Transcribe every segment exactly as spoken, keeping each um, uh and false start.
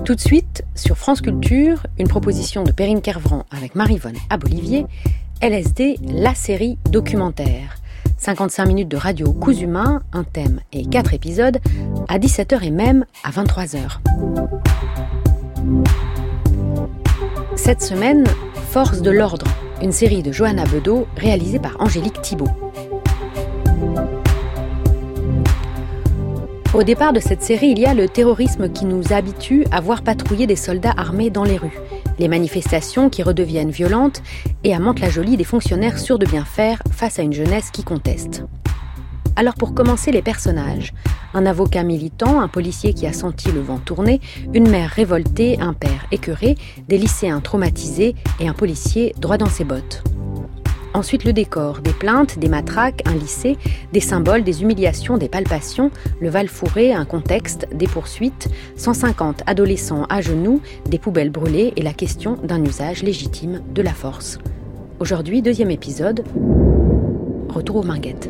Tout de suite, sur France Culture, une proposition de Perrine Kervran avec Maryvonne Abolivier, L S D, la série documentaire. cinquante-cinq minutes de radio coups humains, un thème et quatre épisodes, à dix-sept heures et même à vingt-trois heures. Cette semaine, Force de l'ordre, une série de Johanna Bedeau réalisée par Angélique Thibault. Au départ de cette série, il y a le terrorisme qui nous habitue à voir patrouiller des soldats armés dans les rues, les manifestations qui redeviennent violentes et à Mantes-la-Jolie des fonctionnaires sûrs de bien faire face à une jeunesse qui conteste. Alors pour commencer, les personnages. Un avocat militant, un policier qui a senti le vent tourner, une mère révoltée, un père écœuré, des lycéens traumatisés et un policier droit dans ses bottes. Ensuite le décor, des plaintes, des matraques, un lycée, des symboles, des humiliations, des palpations, le Val fourré, un contexte, des poursuites, cent cinquante adolescents à genoux, des poubelles brûlées et la question d'un usage légitime de la force. Aujourd'hui, deuxième épisode, retour aux Minguettes.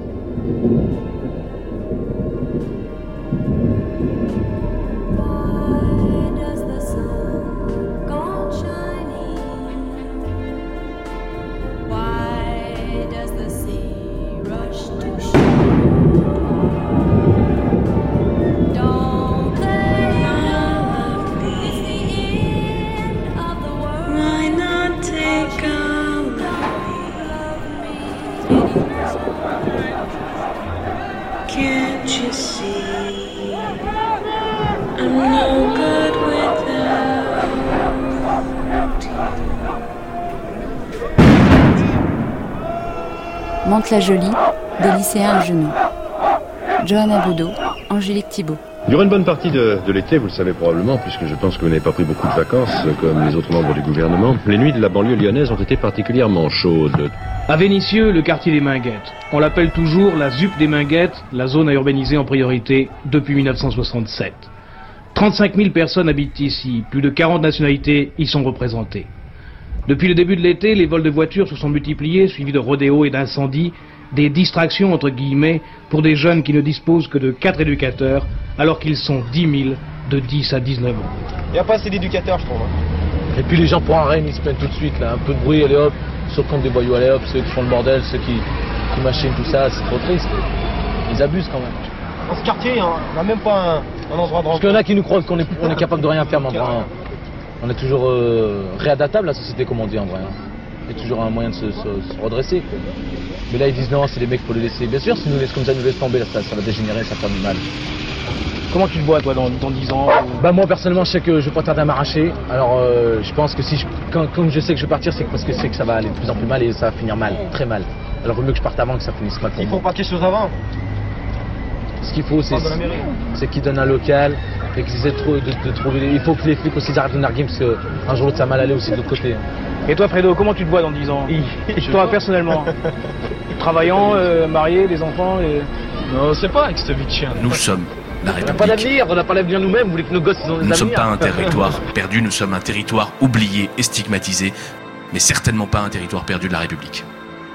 Mantes-la-Jolie, des lycéens à genoux. Johanna Bedeau, Angélique Thibault. Durant une bonne partie de, de l'été, vous le savez probablement, puisque je pense que vous n'avez pas pris beaucoup de vacances, comme les autres membres du gouvernement, les nuits de la banlieue lyonnaise ont été particulièrement chaudes. À Vénissieux, le quartier des Minguettes. On l'appelle toujours la Z U P des Minguettes, la zone à urbaniser en priorité depuis dix-neuf cent soixante-sept. trente-cinq mille personnes habitent ici, plus de quarante nationalités y sont représentées. Depuis le début de l'été, les vols de voitures se sont multipliés, suivis de rodéos et d'incendies, des distractions entre guillemets pour des jeunes qui ne disposent que de quatre éducateurs, alors qu'ils sont dix mille de dix à dix-neuf ans. Il n'y a pas assez d'éducateurs, je trouve. Et puis les gens pour un règne, ils se plaignent tout de suite, là, un peu de bruit, allez hop, sur le compte des voyous, allez hop, ceux qui font le bordel, ceux qui, qui machinent tout ça, c'est trop triste. Ils abusent quand même. Dans ce quartier, on n'a même pas un, un endroit de rencontre. Parce qu'il y en a qui nous croient qu'on est, on est capable de rien faire, mais en vrai, on est toujours euh, réadaptable la société, comme on dit en vrai. Hein. Il y a toujours un moyen de se, se, se redresser. Quoi. Mais là, ils disent non, c'est les mecs, faut les laisser. Bien sûr, si nous laissons comme ça, nous laisse tomber, là, ça, ça va dégénérer, ça va faire du mal. Comment tu te vois, toi, dans, dans dix ans ou... Bah moi, personnellement, je sais que je vais pas tarder à m'arracher. Alors, euh, je pense que si je, quand, quand je sais que je vais partir, c'est parce que c'est que ça va aller de plus en plus mal et ça va finir mal, très mal. Alors, il vaut mieux que je parte avant que ça finisse mal. Il faut pas quelque chose avant. Ce qu'il faut, c'est, c'est qu'ils donnent un local et qu'ils essaient de, trou- de, de trouver... Il faut que les flics aussi arrêtent de narguer parce qu'un jour ça va mal aller aussi de l'autre côté. Et toi, Fredo, comment tu te vois dans dix ans? Toi, personnellement. Travaillant, euh, marié, des enfants et... Non, c'est pas avec cette vie de chien. Nous sommes la On n'a République. pas d'avenir, on n'a pas d'avenir nous-mêmes, vous voulez que nos gosses ils ont des Nous ne sommes avenirs. pas un territoire perdu, nous sommes un territoire oublié et stigmatisé, mais certainement pas un territoire perdu de la République.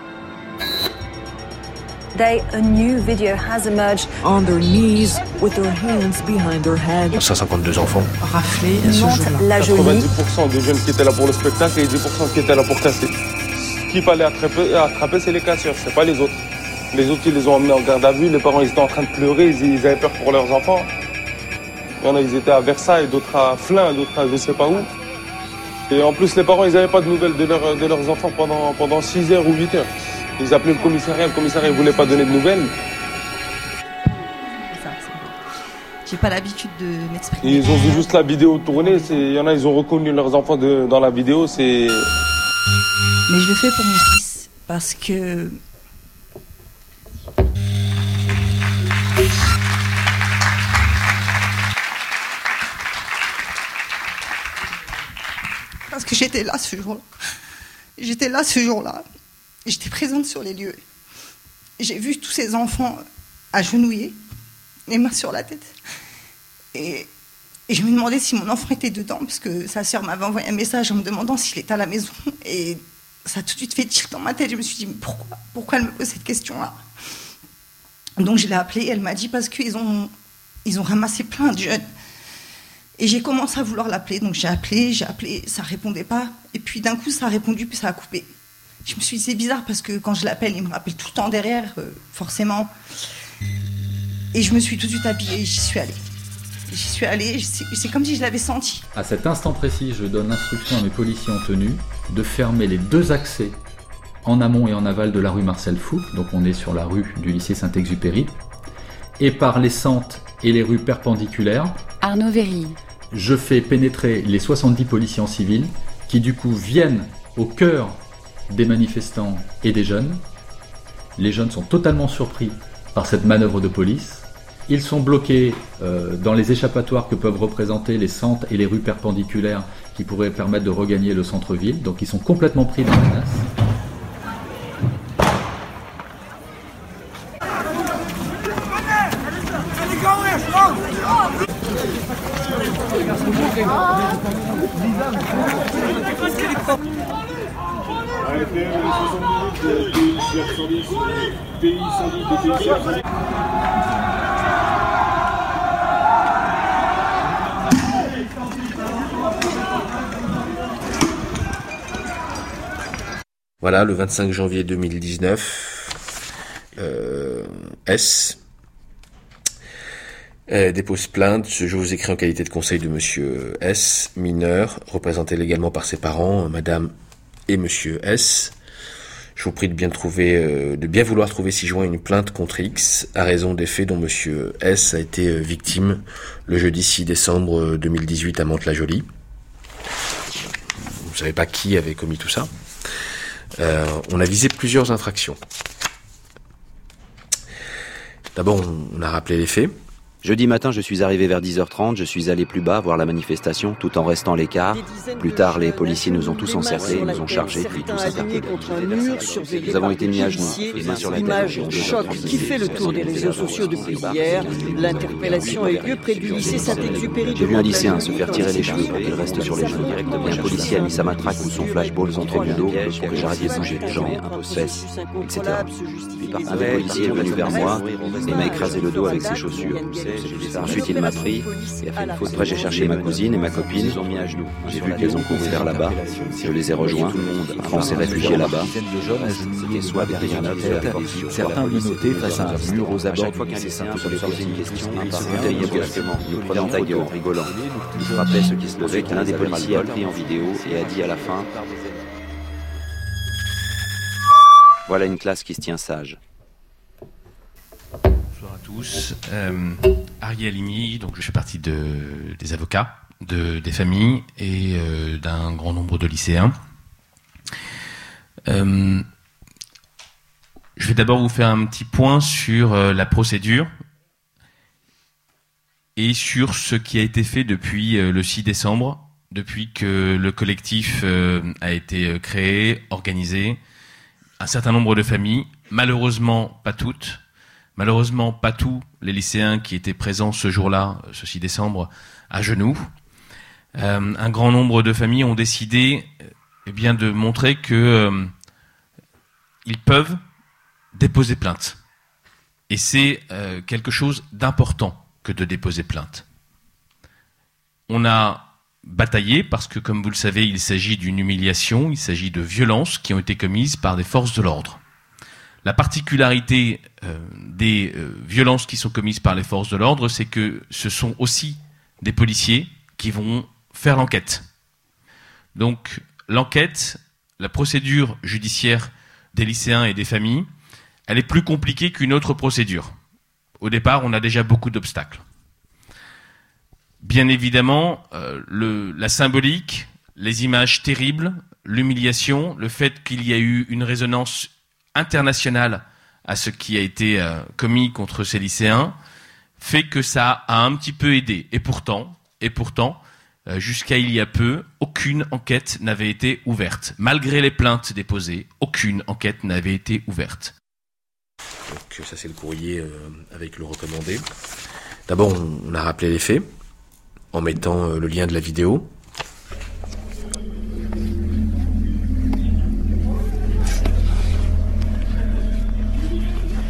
Today, a new video has emerged. On their knees, with their hands behind their head. cent cinquante-deux enfants. Raflés ce jour-là. La Jolie. quatre-vingt-dix pour cent des jeunes qui étaient là pour le spectacle et dix pour cent qui étaient là pour casser. Ce qu'il fallait attraper, attraper, c'est les casseurs, c'est pas les autres. Les autres, ils les ont emmenés en garde à vue, les parents, ils étaient en train de pleurer, ils, ils avaient peur pour leurs enfants. Il y en a, ils étaient à Versailles, d'autres à Flins, d'autres à je sais pas où. Et en plus, les parents, ils n'avaient pas de nouvelles de, leur, de leurs enfants pendant, pendant six heures ou huit heures. Ils appelaient le commissariat, le commissariat ne voulait pas donner de nouvelles. Ça, c'est bon. J'ai pas l'habitude de m'exprimer. Et ils ont vu juste la vidéo tourner, il y en a, ils ont reconnu leurs enfants de, dans la vidéo, c'est... Mais je le fais pour mon fils, parce que... Parce que j'étais là ce jour-là. J'étais là ce jour-là. J'étais présente sur les lieux. J'ai vu tous ces enfants agenouillés, les mains sur la tête. Et, et je me demandais si mon enfant était dedans, parce que sa sœur m'avait envoyé un message en me demandant s'il était à la maison. Et ça a tout de suite fait tilt dans ma tête. Je me suis dit, mais pourquoi, pourquoi elle me pose cette question-là? Donc je l'ai appelée et elle m'a dit parce qu'ils ont, ils ont ramassé plein de jeunes. Et j'ai commencé à vouloir l'appeler, donc j'ai appelé, j'ai appelé, ça répondait pas. Et puis d'un coup, ça a répondu, puis ça a coupé. Je me suis dit, c'est bizarre, parce que quand je l'appelle, il me rappelle tout le temps derrière, euh, forcément. Et je me suis tout de suite habillée, et j'y suis allée. J'y suis allée, c'est, c'est comme si je l'avais senti. À cet instant précis, je donne instruction à mes policiers en tenue de fermer les deux accès en amont et en aval de la rue Marcel Fouque, donc on est sur la rue du lycée Saint-Exupéry, et par les sentes et les rues perpendiculaires. Arnaud Vérille. Je fais pénétrer les soixante-dix policiers en civil qui du coup viennent au cœur des manifestants et des jeunes. Les jeunes sont totalement surpris par cette manœuvre de police. Ils sont bloqués euh, dans les échappatoires que peuvent représenter les sentes et les rues perpendiculaires qui pourraient permettre de regagner le centre-ville. Donc ils sont complètement pris dans la menace. Voilà, le vingt-cinq janvier deux mille dix-neuf, euh, S euh, dépose plainte. Je vous écris en qualité de conseil de monsieur S, mineur, représenté légalement par ses parents, madame et monsieur S. Je vous prie de bien trouver, euh, de bien vouloir trouver ci-joint une plainte contre X à raison des faits dont monsieur S a été euh, victime le jeudi six décembre deux mille dix-huit à Mantes-la-Jolie. Vous ne savez pas qui avait commis tout ça. Euh, on a visé plusieurs infractions. D'abord, on a rappelé les faits. Jeudi matin, je suis arrivé vers dix heures trente, je suis allé plus bas voir la manifestation tout en restant à l'écart. Plus tard, les policiers nous ont tous encerclés, nous ont chargés, puis tous interpellés. Nous avons été mis à genoux, les mains sur la tête. L'image choc qui fait le tour des réseaux sociaux depuis hier. L'interpellation a eu lieu près du lycée Saint-Exupéry. J'ai vu un lycéen se faire tirer les cheveux pour qu'il reste sur les genoux. Et un policier a mis sa matraque ou son flashball contre mon dos pour que j'arrête de bouger les jambes, fesses, et cetera. Un des policiers est venu vers moi et m'a écrasé le dos avec ses chaussures. Ensuite, il m'a pris et a fait une faute. Après, j'ai cherché ma cousine et ma copine. J'ai vu qu'elles ont couru vers là-bas. Je les ai rejoints. En France, est réfugié là-bas. C'était soit derrière la tête, certains menottés face à un mur aux abords du lycée Saint-Exupéry. Se posait une question, un par un, brusquement, nous prenant en taille en rigolant. Il frappait ceux qui se levaient, qu'un des policiers a pris en vidéo et a dit à la fin: voilà une classe qui se tient sage. Bonjour à tous. Euh, Ariel Halimi, donc je fais partie de, des avocats, de, des familles et euh, d'un grand nombre de lycéens. Euh, je vais d'abord vous faire un petit point sur euh, la procédure et sur ce qui a été fait depuis euh, le six décembre, depuis que le collectif euh, a été créé, organisé. Un certain nombre de familles, malheureusement pas toutes, malheureusement pas tous les lycéens qui étaient présents ce jour-là, ce six décembre, à genoux. Euh, un grand nombre de familles ont décidé eh bien, de montrer que euh, ils peuvent déposer plainte. Et c'est euh, quelque chose d'important que de déposer plainte. On a bataillé parce que, comme vous le savez, il s'agit d'une humiliation, il s'agit de violences qui ont été commises par des forces de l'ordre. La particularité euh, des euh, violences qui sont commises par les forces de l'ordre, c'est que ce sont aussi des policiers qui vont faire l'enquête. Donc l'enquête, la procédure judiciaire des lycéens et des familles, elle est plus compliquée qu'une autre procédure. Au départ, on a déjà beaucoup d'obstacles. Bien évidemment, euh, le, la symbolique, les images terribles, l'humiliation, le fait qu'il y a eu une résonance internationale à ce qui a été euh, commis contre ces lycéens, fait que ça a un petit peu aidé. Et pourtant, et pourtant, euh, jusqu'à il y a peu, aucune enquête n'avait été ouverte. Malgré les plaintes déposées, aucune enquête n'avait été ouverte. Donc ça c'est le courrier euh, avec le recommandé. D'abord on, on a rappelé les faits en mettant euh, le lien de la vidéo.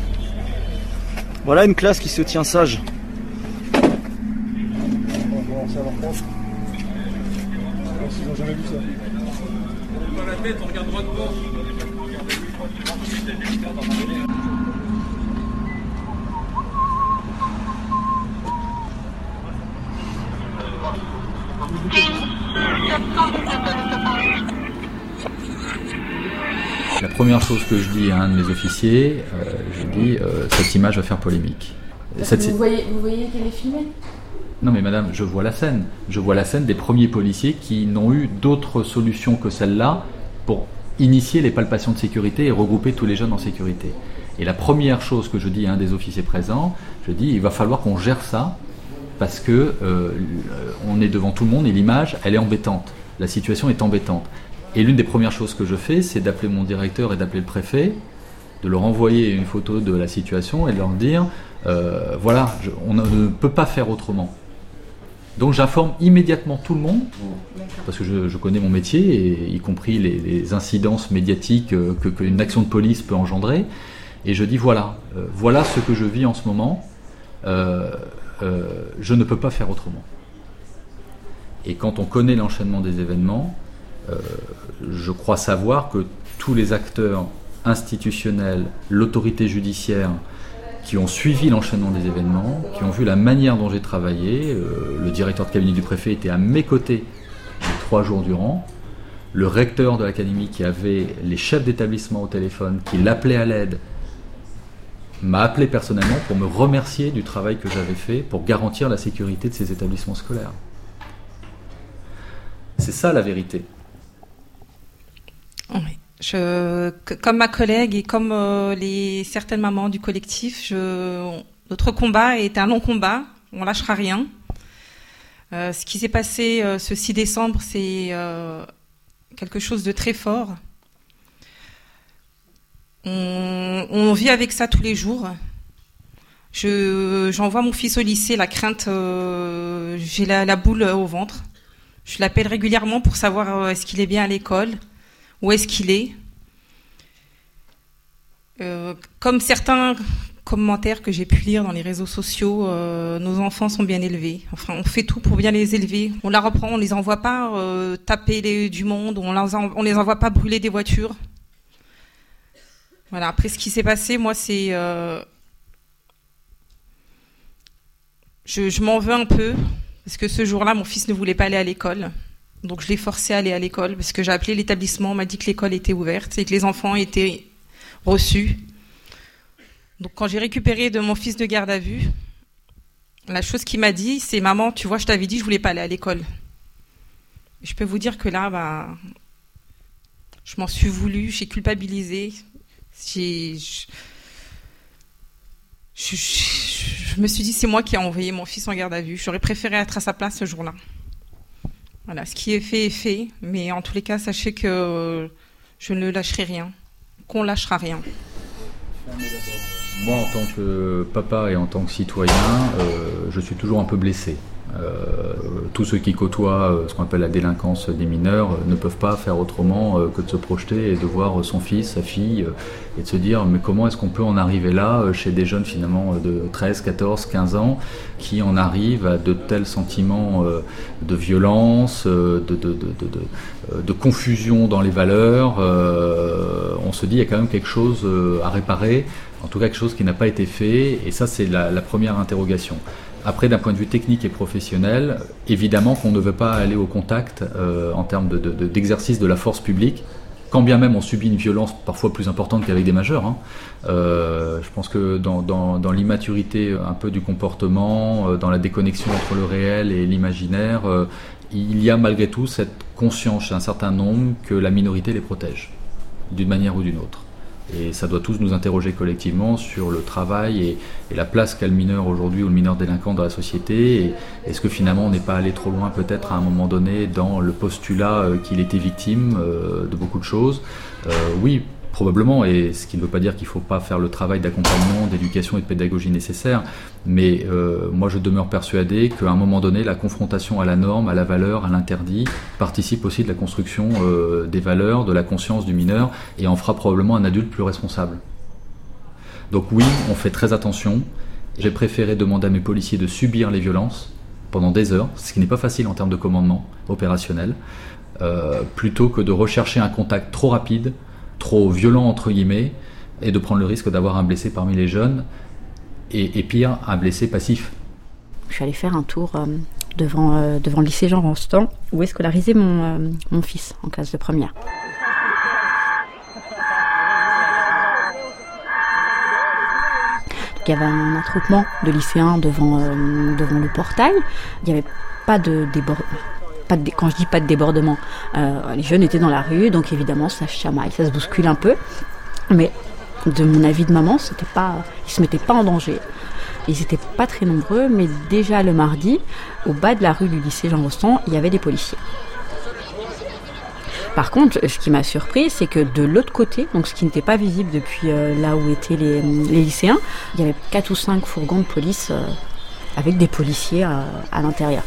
Voilà une classe qui se tient sage. ça leur pense. Ils n'ont jamais vu ça. On lève pas la tête, on regarde droit devant. La première chose que je dis à un de mes officiers, euh, je dis euh, cette image va faire polémique. Cette... Vous voyez, vous voyez qu'elle est filmée ? Non mais madame, je vois la scène. Je vois la scène des premiers policiers qui n'ont eu d'autre solution que celle-là pour initier les palpations de sécurité et regrouper tous les jeunes en sécurité. Et la première chose que je dis à un des officiers présents, je dis il va falloir qu'on gère ça parce que euh, on est devant tout le monde et l'image, elle est embêtante. La situation est embêtante. Et l'une des premières choses que je fais, c'est d'appeler mon directeur et d'appeler le préfet, de leur envoyer une photo de la situation et de leur dire euh, voilà, je, on ne peut pas faire autrement. Donc j'informe immédiatement tout le monde, parce que je, je connais mon métier, et, y compris les, les incidences médiatiques euh, que, qu'une action de police peut engendrer, et je dis voilà, euh, voilà ce que je vis en ce moment, euh, euh, je ne peux pas faire autrement. Et quand on connaît l'enchaînement des événements, euh, je crois savoir que tous les acteurs institutionnels, l'autorité judiciaire, qui ont suivi l'enchaînement des événements, qui ont vu la manière dont j'ai travaillé. Euh, le directeur de cabinet du préfet était à mes côtés les trois jours durant. Le recteur de l'académie qui avait les chefs d'établissement au téléphone, qui l'appelait à l'aide, m'a appelé personnellement pour me remercier du travail que j'avais fait pour garantir la sécurité de ces établissements scolaires. C'est ça la vérité. Oui. Je, comme ma collègue et comme euh, les certaines mamans du collectif, je, notre combat est un long combat, on lâchera rien. Euh, ce qui s'est passé euh, ce six décembre, c'est euh, quelque chose de très fort. On, on vit avec ça tous les jours. Je, j'envoie mon fils au lycée, la crainte, euh, j'ai la, la boule au ventre. Je l'appelle régulièrement pour savoir euh, est-ce qu'il est bien à l'école. Où est-ce qu'il est ? euh, Comme certains commentaires que j'ai pu lire dans les réseaux sociaux, euh, nos enfants sont bien élevés. Enfin, on fait tout pour bien les élever. On la reprend, on les envoie pas euh, taper les, du monde, on, les en, on les envoie pas brûler des voitures. Voilà. Après, ce qui s'est passé, moi, c'est, euh, je, je m'en veux un peu parce que ce jour-là, mon fils ne voulait pas aller à l'école. Donc je l'ai forcé à aller à l'école parce que j'ai appelé l'établissement, on m'a dit que l'école était ouverte et que les enfants étaient reçus. Donc quand j'ai récupéré de mon fils de garde à vue, la chose qu'il m'a dit, c'est « Maman, tu vois, je t'avais dit, je voulais pas aller à l'école. » Je peux vous dire que là, bah, je m'en suis voulu, j'ai culpabilisé. J'ai, je, je, je, je me suis dit, c'est moi qui ai envoyé mon fils en garde à vue. J'aurais préféré être à sa place ce jour-là. Voilà, ce qui est fait est fait, mais en tous les cas, sachez que je ne lâcherai rien, qu'on lâchera rien. Moi, en tant que papa et en tant que citoyen, euh, je suis toujours un peu blessé. Euh, tous ceux qui côtoient euh, ce qu'on appelle la délinquance des mineurs euh, ne peuvent pas faire autrement euh, que de se projeter et de voir son fils, sa fille, euh, et de se dire mais comment est-ce qu'on peut en arriver là euh, chez des jeunes finalement euh, de treize, quatorze, quinze ans qui en arrivent à de tels sentiments euh, de violence, euh, de, de, de, de, de, de confusion dans les valeurs. Euh, on se dit il y a quand même quelque chose euh, à réparer, en tout cas quelque chose qui n'a pas été fait, et ça c'est la, la première interrogation. Après, d'un point de vue technique et professionnel, évidemment qu'on ne veut pas aller au contact euh, en termes de, de, de, d'exercice de la force publique, quand bien même on subit une violence parfois plus importante qu'avec des majeurs. Hein. Euh, je pense que dans, dans, dans l'immaturité un peu du comportement, euh, dans la déconnexion entre le réel et l'imaginaire, euh, il y a malgré tout cette conscience chez un certain nombre que la minorité les protège, d'une manière ou d'une autre. Et ça doit tous nous interroger collectivement sur le travail et, et la place qu'a le mineur aujourd'hui ou le mineur délinquant dans la société. Et est-ce que finalement on n'est pas allé trop loin peut-être à un moment donné dans le postulat euh, qu'il était victime euh, de beaucoup de choses ? euh, Oui, probablement, et ce qui ne veut pas dire qu'il ne faut pas faire le travail d'accompagnement, d'éducation et de pédagogie nécessaire, mais euh, moi je demeure persuadé qu'à un moment donné, la confrontation à la norme, à la valeur, à l'interdit, participe aussi de la construction euh, des valeurs, de la conscience du mineur, et en fera probablement un adulte plus responsable. Donc oui, on fait très attention. J'ai préféré demander à mes policiers de subir les violences pendant des heures, ce qui n'est pas facile en termes de commandement opérationnel, euh, plutôt que de rechercher un contact trop rapide, trop violent entre guillemets, et de prendre le risque d'avoir un blessé parmi les jeunes, et, et pire, un blessé passif. Je suis allée faire un tour euh, devant, euh, devant le lycée Jean Rostand, où est scolarisé mon, euh, mon fils, en classe de première. Il y avait un attroupement de lycéens devant, euh, devant le portail. Il n'y avait pas de débordement. Pas de, quand je dis pas de débordement, euh, les jeunes étaient dans la rue, donc évidemment ça se chamaille, ça se bouscule un peu. Mais de mon avis de maman, c'était pas, ils se mettaient pas en danger. Ils étaient pas très nombreux, mais déjà le mardi, au bas de la rue du lycée Jean Rostand, il y avait des policiers. Par contre, ce qui m'a surpris, c'est que de l'autre côté, donc ce qui n'était pas visible depuis euh, là où étaient les, les lycéens, il y avait quatre ou cinq fourgons de police euh, avec des policiers à, à l'intérieur.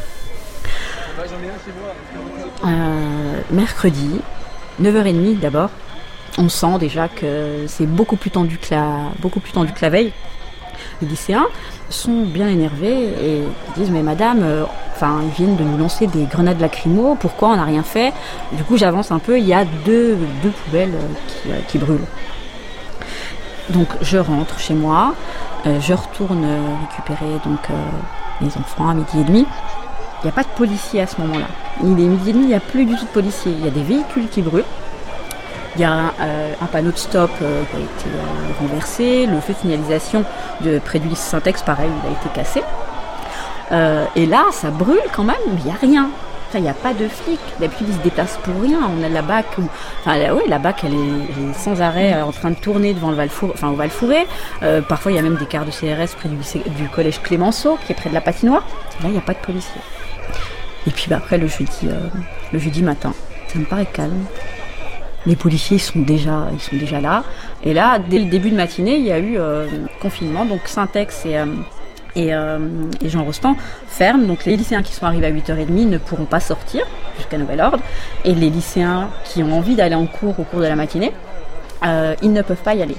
Euh, mercredi, neuf heures trente d'abord, on sent déjà que c'est beaucoup plus tendu que la, beaucoup plus tendu que la veille. Les lycéens sont bien énervés et ils disent mais madame, euh, enfin ils viennent de nous lancer des grenades lacrymo, pourquoi on n'a rien fait? Du coup j'avance un peu, il y a deux, deux poubelles qui, euh, qui brûlent. Donc je rentre chez moi, euh, je retourne récupérer donc euh, les enfants à midi et demi. Il n'y a pas de policiers à ce moment-là. Il est midi et demi, il n'y a plus du tout de policiers. Il y a des véhicules qui brûlent. Il y a un, euh, un panneau de stop euh, qui a été euh, renversé. Le feu de signalisation de, près du lycée Saint-Ex, pareil, il a été cassé. Euh, et là, ça brûle quand même, mais il n'y a rien. Enfin, il n'y a pas de flics. D'habitude, ils se déplacent pour rien. On a la B A C. Où, enfin, la, oui, la B A C, elle est, elle est sans arrêt euh, en train de tourner devant le Val-Fouré, enfin, au Val-Fouré. Euh, parfois, il y a même des cars de C R S près du, lycée, du collège Clémenceau, qui est près de la patinoire. Là, il n'y a pas de policiers. Et puis bah, après, le jeudi, euh, le jeudi matin, ça me paraît calme. Les policiers ils sont déjà, ils sont déjà là. Et là, dès le début de matinée, il y a eu euh, confinement. Donc Saint-Ex et, euh, et, euh, et Jean Rostand ferment. Donc les lycéens qui sont arrivés à huit heures trente ne pourront pas sortir jusqu'à nouvel ordre. Et les lycéens qui ont envie d'aller en cours au cours de la matinée, euh, ils ne peuvent pas y aller.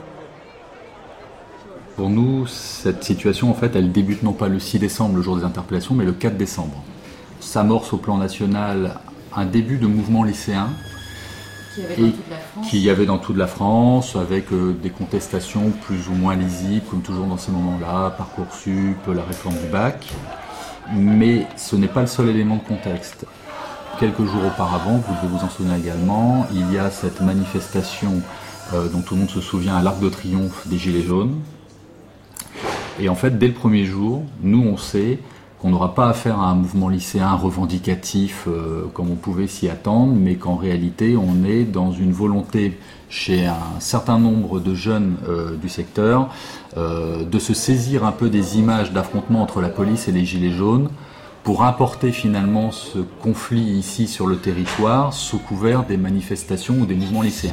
Pour nous, cette situation, en fait, elle débute non pas le six décembre, le jour des interpellations, mais le quatre décembre. S'amorce au plan national un début de mouvement lycéen qu'il y avait dans toute la France, avec euh, des contestations plus ou moins lisibles, comme toujours dans ces moments-là, Parcoursup, la réforme du bac. Mais ce n'est pas le seul élément de contexte. Quelques jours auparavant, vous devez vous en souvenir également, il y a cette manifestation euh, dont tout le monde se souvient à l'Arc de Triomphe des Gilets jaunes. Et en fait, dès le premier jour, nous on sait qu'on n'aura pas affaire à un mouvement lycéen revendicatif euh, comme on pouvait s'y attendre, mais qu'en réalité on est dans une volonté chez un certain nombre de jeunes euh, du secteur euh, de se saisir un peu des images d'affrontement entre la police et les gilets jaunes pour importer finalement ce conflit ici sur le territoire sous couvert des manifestations ou des mouvements lycéens.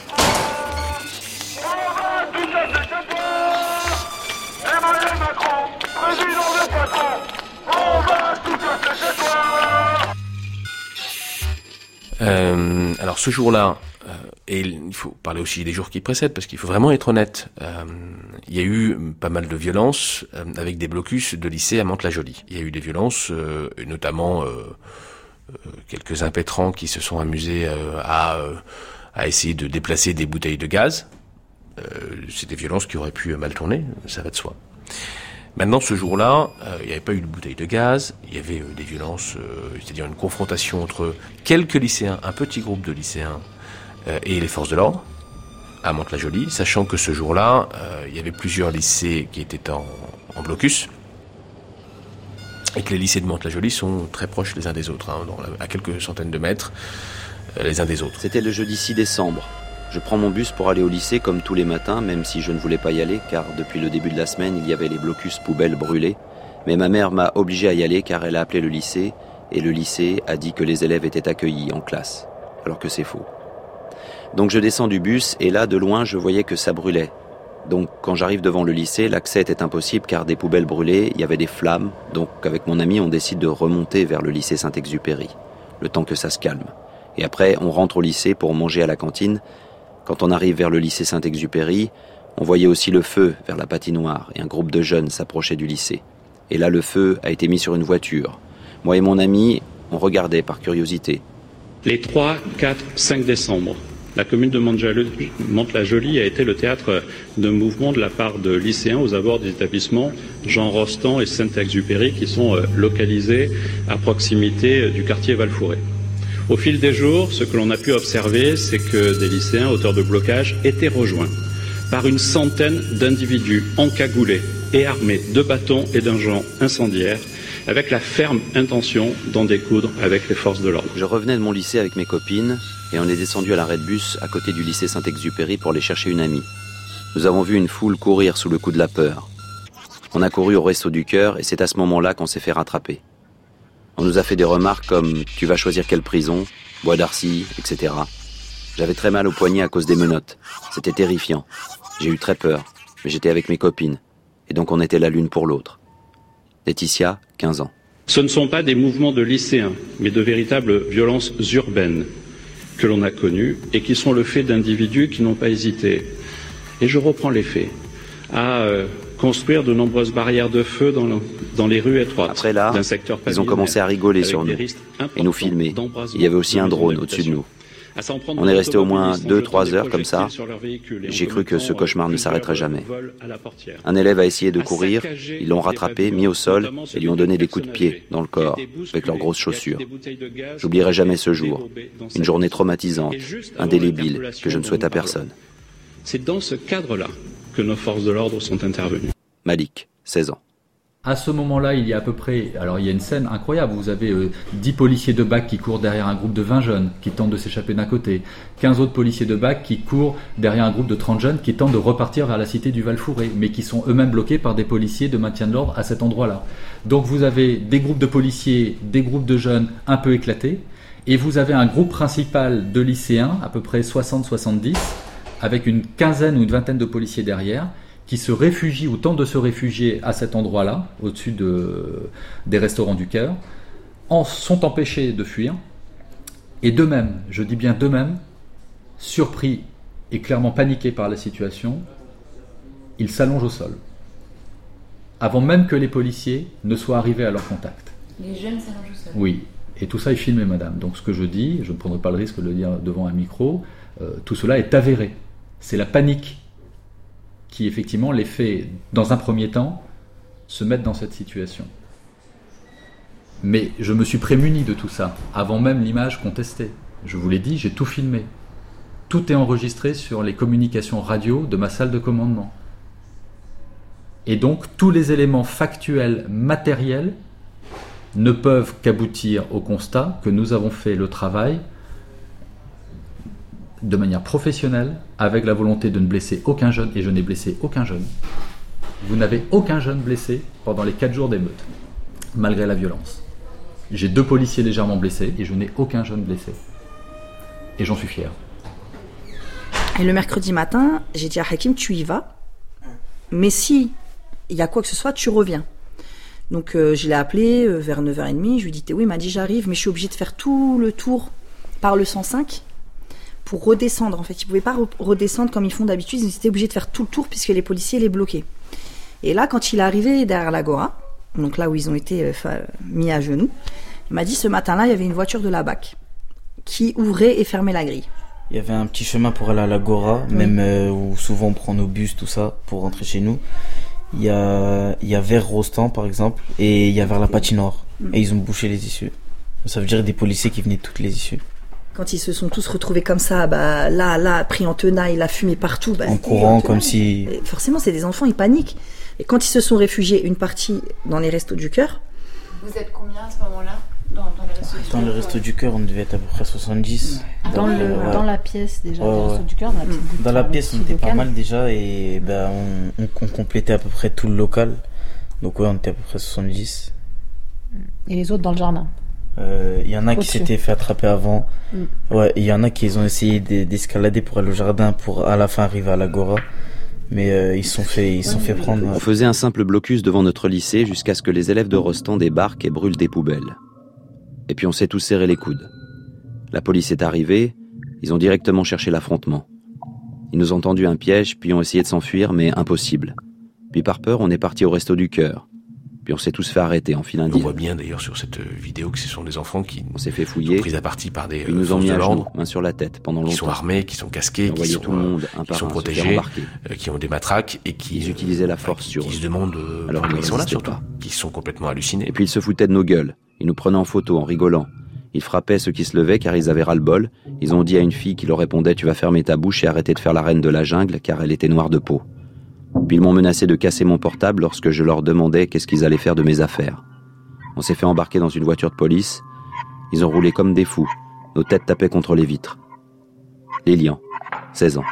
Euh, alors ce jour-là, euh, et il faut parler aussi des jours qui précèdent, parce qu'il faut vraiment être honnête, euh, il y a eu pas mal de violences euh, avec des blocus de lycée à Mantes-la-Jolie. Il y a eu des violences, euh, notamment euh, euh, quelques impétrants qui se sont amusés euh, à, euh, à essayer de déplacer des bouteilles de gaz. Euh, c'est des violences qui auraient pu mal tourner, ça va de soi. Maintenant, ce jour-là, euh, il n'y avait pas eu de bouteille de gaz, il y avait euh, des violences, euh, c'est-à-dire une confrontation entre quelques lycéens, un petit groupe de lycéens euh, et les forces de l'ordre à Mantes-la-Jolie, sachant que ce jour-là, euh, il y avait plusieurs lycées qui étaient en, en blocus et que les lycées de Mantes-la-Jolie sont très proches les uns des autres, hein, dans la, à quelques centaines de mètres euh, les uns des autres. C'était le jeudi six décembre. Je prends mon bus pour aller au lycée comme tous les matins, même si je ne voulais pas y aller, car depuis le début de la semaine, il y avait les blocus poubelles brûlés. Mais ma mère m'a obligé à y aller car elle a appelé le lycée, et le lycée a dit que les élèves étaient accueillis en classe, alors que c'est faux. Donc je descends du bus, et là, de loin, je voyais que ça brûlait. Donc quand j'arrive devant le lycée, l'accès était impossible car des poubelles brûlées, il y avait des flammes, donc avec mon ami, on décide de remonter vers le lycée Saint-Exupéry, le temps que ça se calme. Et après, on rentre au lycée pour manger à la cantine. Quand on arrive vers le lycée Saint-Exupéry, on voyait aussi le feu vers la patinoire et un groupe de jeunes s'approchait du lycée. Et là, le feu a été mis sur une voiture. Moi et mon ami, on regardait par curiosité. Les trois, quatre, cinq décembre, la commune de Mantes-la-Jolie a été le théâtre d'un mouvement de la part de lycéens aux abords des établissements Jean Rostand et Saint-Exupéry qui sont localisés à proximité du quartier Val-Fouré. Au fil des jours, ce que l'on a pu observer, c'est que des lycéens auteurs de blocage étaient rejoints par une centaine d'individus encagoulés et armés de bâtons et d'engins incendiaires, avec la ferme intention d'en découdre avec les forces de l'ordre. Je revenais de mon lycée avec mes copines et on est descendu à l'arrêt de bus à côté du lycée Saint-Exupéry pour aller chercher une amie. Nous avons vu une foule courir sous le coup de la peur. On a couru au Resto du Cœur et c'est à ce moment-là qu'on s'est fait rattraper. On nous a fait des remarques comme « tu vas choisir quelle prison »,« Bois d'Arcy », et cetera. J'avais très mal au poignet à cause des menottes. C'était terrifiant. J'ai eu très peur, mais j'étais avec mes copines. Et donc on était la l'une pour l'autre. Laetitia, quinze ans. Ce ne sont pas des mouvements de lycéens, mais de véritables violences urbaines que l'on a connues et qui sont le fait d'individus qui n'ont pas hésité. Et je reprends les faits. À euh, construire de nombreuses barrières de feu dans, le, dans les rues étroites. Après là, d'un secteur ils ont commencé à rigoler sur nous et nous filmer. Il y avait aussi un drone au-dessus de nous. On est resté au moins deux trois heures comme ça. J'ai cru que ce cauchemar ne s'arrêterait jamais. Un élève a essayé de courir, ils l'ont rattrapé, mis au sol et lui ont donné des coups de pied dans le corps avec leurs grosses chaussures. J'oublierai jamais ce jour. Une journée traumatisante, indélébile, que je ne souhaite à personne. C'est dans ce cadre-là que nos forces de l'ordre sont intervenues. Malik, seize ans. À ce moment-là, il y a à peu près... Alors, il y a une scène incroyable. Vous avez euh, dix policiers de bac qui courent derrière un groupe de vingt jeunes qui tentent de s'échapper d'un côté. quinze autres policiers de bac qui courent derrière un groupe de trente jeunes qui tentent de repartir vers la cité du Val-Fouré, mais qui sont eux-mêmes bloqués par des policiers de maintien de l'ordre à cet endroit-là. Donc, vous avez des groupes de policiers, des groupes de jeunes un peu éclatés, et vous avez un groupe principal de lycéens, à peu près soixante soixante-dix, avec une quinzaine ou une vingtaine de policiers derrière, qui se réfugient ou tentent de se réfugier à cet endroit-là, au-dessus de, des restaurants du Cœur, en, sont empêchés de fuir, et d'eux-mêmes, je dis bien d'eux-mêmes, surpris et clairement paniqués par la situation, ils s'allongent au sol, avant même que les policiers ne soient arrivés à leur contact. Les jeunes s'allongent au sol. Oui, et tout ça est filmé, madame. Donc ce que je dis, je ne prendrai pas le risque de le dire devant un micro, euh, tout cela est avéré. C'est la panique qui effectivement les fait, dans un premier temps, se mettre dans cette situation. Mais je me suis prémuni de tout ça, avant même l'image contestée. Je vous l'ai dit, j'ai tout filmé. Tout est enregistré sur les communications radio de ma salle de commandement. Et donc, tous les éléments factuels, matériels, ne peuvent qu'aboutir au constat que nous avons fait le travail de manière professionnelle, avec la volonté de ne blesser aucun jeune, et je n'ai blessé aucun jeune. Vous n'avez aucun jeune blessé pendant les quatre jours d'émeute, malgré la violence. J'ai deux policiers légèrement blessés, et je n'ai aucun jeune blessé. Et j'en suis fier. Et le mercredi matin, j'ai dit à Hakim, tu y vas, mais si il y a quoi que ce soit, tu reviens. Donc euh, je l'ai appelé euh, vers neuf heures trente, je lui ai dit, oui, il m'a dit, j'arrive, mais je suis obligée de faire tout le tour par le cent cinq, pour redescendre, en fait. Ils ne pouvaient pas re- redescendre comme ils font d'habitude, ils étaient obligés de faire tout le tour puisque les policiers les bloquaient. Et là, quand il est arrivé derrière l'Agora, donc là où ils ont été euh, fa- mis à genoux, il m'a dit, ce matin-là, il y avait une voiture de la B A C qui ouvrait et fermait la grille. Il y avait un petit chemin pour aller à l'Agora, oui. même euh, où souvent on prend nos bus, tout ça, pour rentrer chez nous. Il y a, il y a vers Rostand, par exemple, et il y a vers la patinoire. Mm. Et ils ont bouché les issues. Ça veut dire des policiers qui venaient de toutes les issues. Quand ils se sont tous retrouvés comme ça, bah, là, là, pris en tenaille, la fumée partout. Bah, en courant, en comme si... Et forcément, c'est des enfants, ils paniquent. Et quand ils se sont réfugiés, une partie dans les restos du Cœur. Vous êtes combien à ce moment-là dans, dans les restos du Dans le resto du Cœur, on devait être à peu près soixante-dix. Dans, dans, le, ouais. dans la pièce, déjà, ouais, du resto du Cœur, dans la petite boutique. Dans la pièce, on était local. Pas mal déjà, et bah, on, on, on complétait à peu près tout le local. Donc ouais, on était à peu près soixante-dix. Et les autres dans le jardin? Il euh, y en a Au-dessus. Qui s'étaient fait attraper avant. Mm. Ouais, il y en a qui ont essayé d'escalader pour aller au jardin pour à la fin arriver à l'Agora. Mais euh, ils se sont fait, ils sont fait prendre. On faisait un simple blocus devant notre lycée jusqu'à ce que les élèves de Rostand débarquent et brûlent des poubelles. Et puis on s'est tous serré les coudes. La police est arrivée, ils ont directement cherché l'affrontement. Ils nous ont tendu un piège, puis ont essayé de s'enfuir, mais impossible. Puis par peur, on est parti au Resto du Cœur. Puis on s'est tous fait arrêter en file On indienne. voit bien d'ailleurs sur cette vidéo que ce sont des enfants qui on s'est fait fouiller, sont pris à partie par des ils nous ont forces mis de à genoux, l'ordre, main sur la tête pendant longtemps. qui sont armés, qui sont casqués, qui sont, tout le monde, un qui par sont un, se faire protégés, embarquer. euh, qui ont des matraques et qui Ils utilisaient la force sur qui eux. se demandent euh, Alors pourquoi ils ils sont là résistaient surtout, pas. qui sont complètement hallucinés. Et puis ils se foutaient de nos gueules. Ils nous prenaient en photo en rigolant. Ils frappaient ceux qui se levaient car ils avaient ras-le-bol. Ils ont dit à une fille qui leur répondait « Tu vas fermer ta bouche et arrêter de faire la reine de la jungle » car elle était noire de peau. Puis ils m'ont menacé de casser mon portable lorsque je leur demandais qu'est-ce qu'ils allaient faire de mes affaires. On s'est fait embarquer dans une voiture de police. Ils ont roulé comme des fous. Nos têtes tapaient contre les vitres. Lilian, seize ans.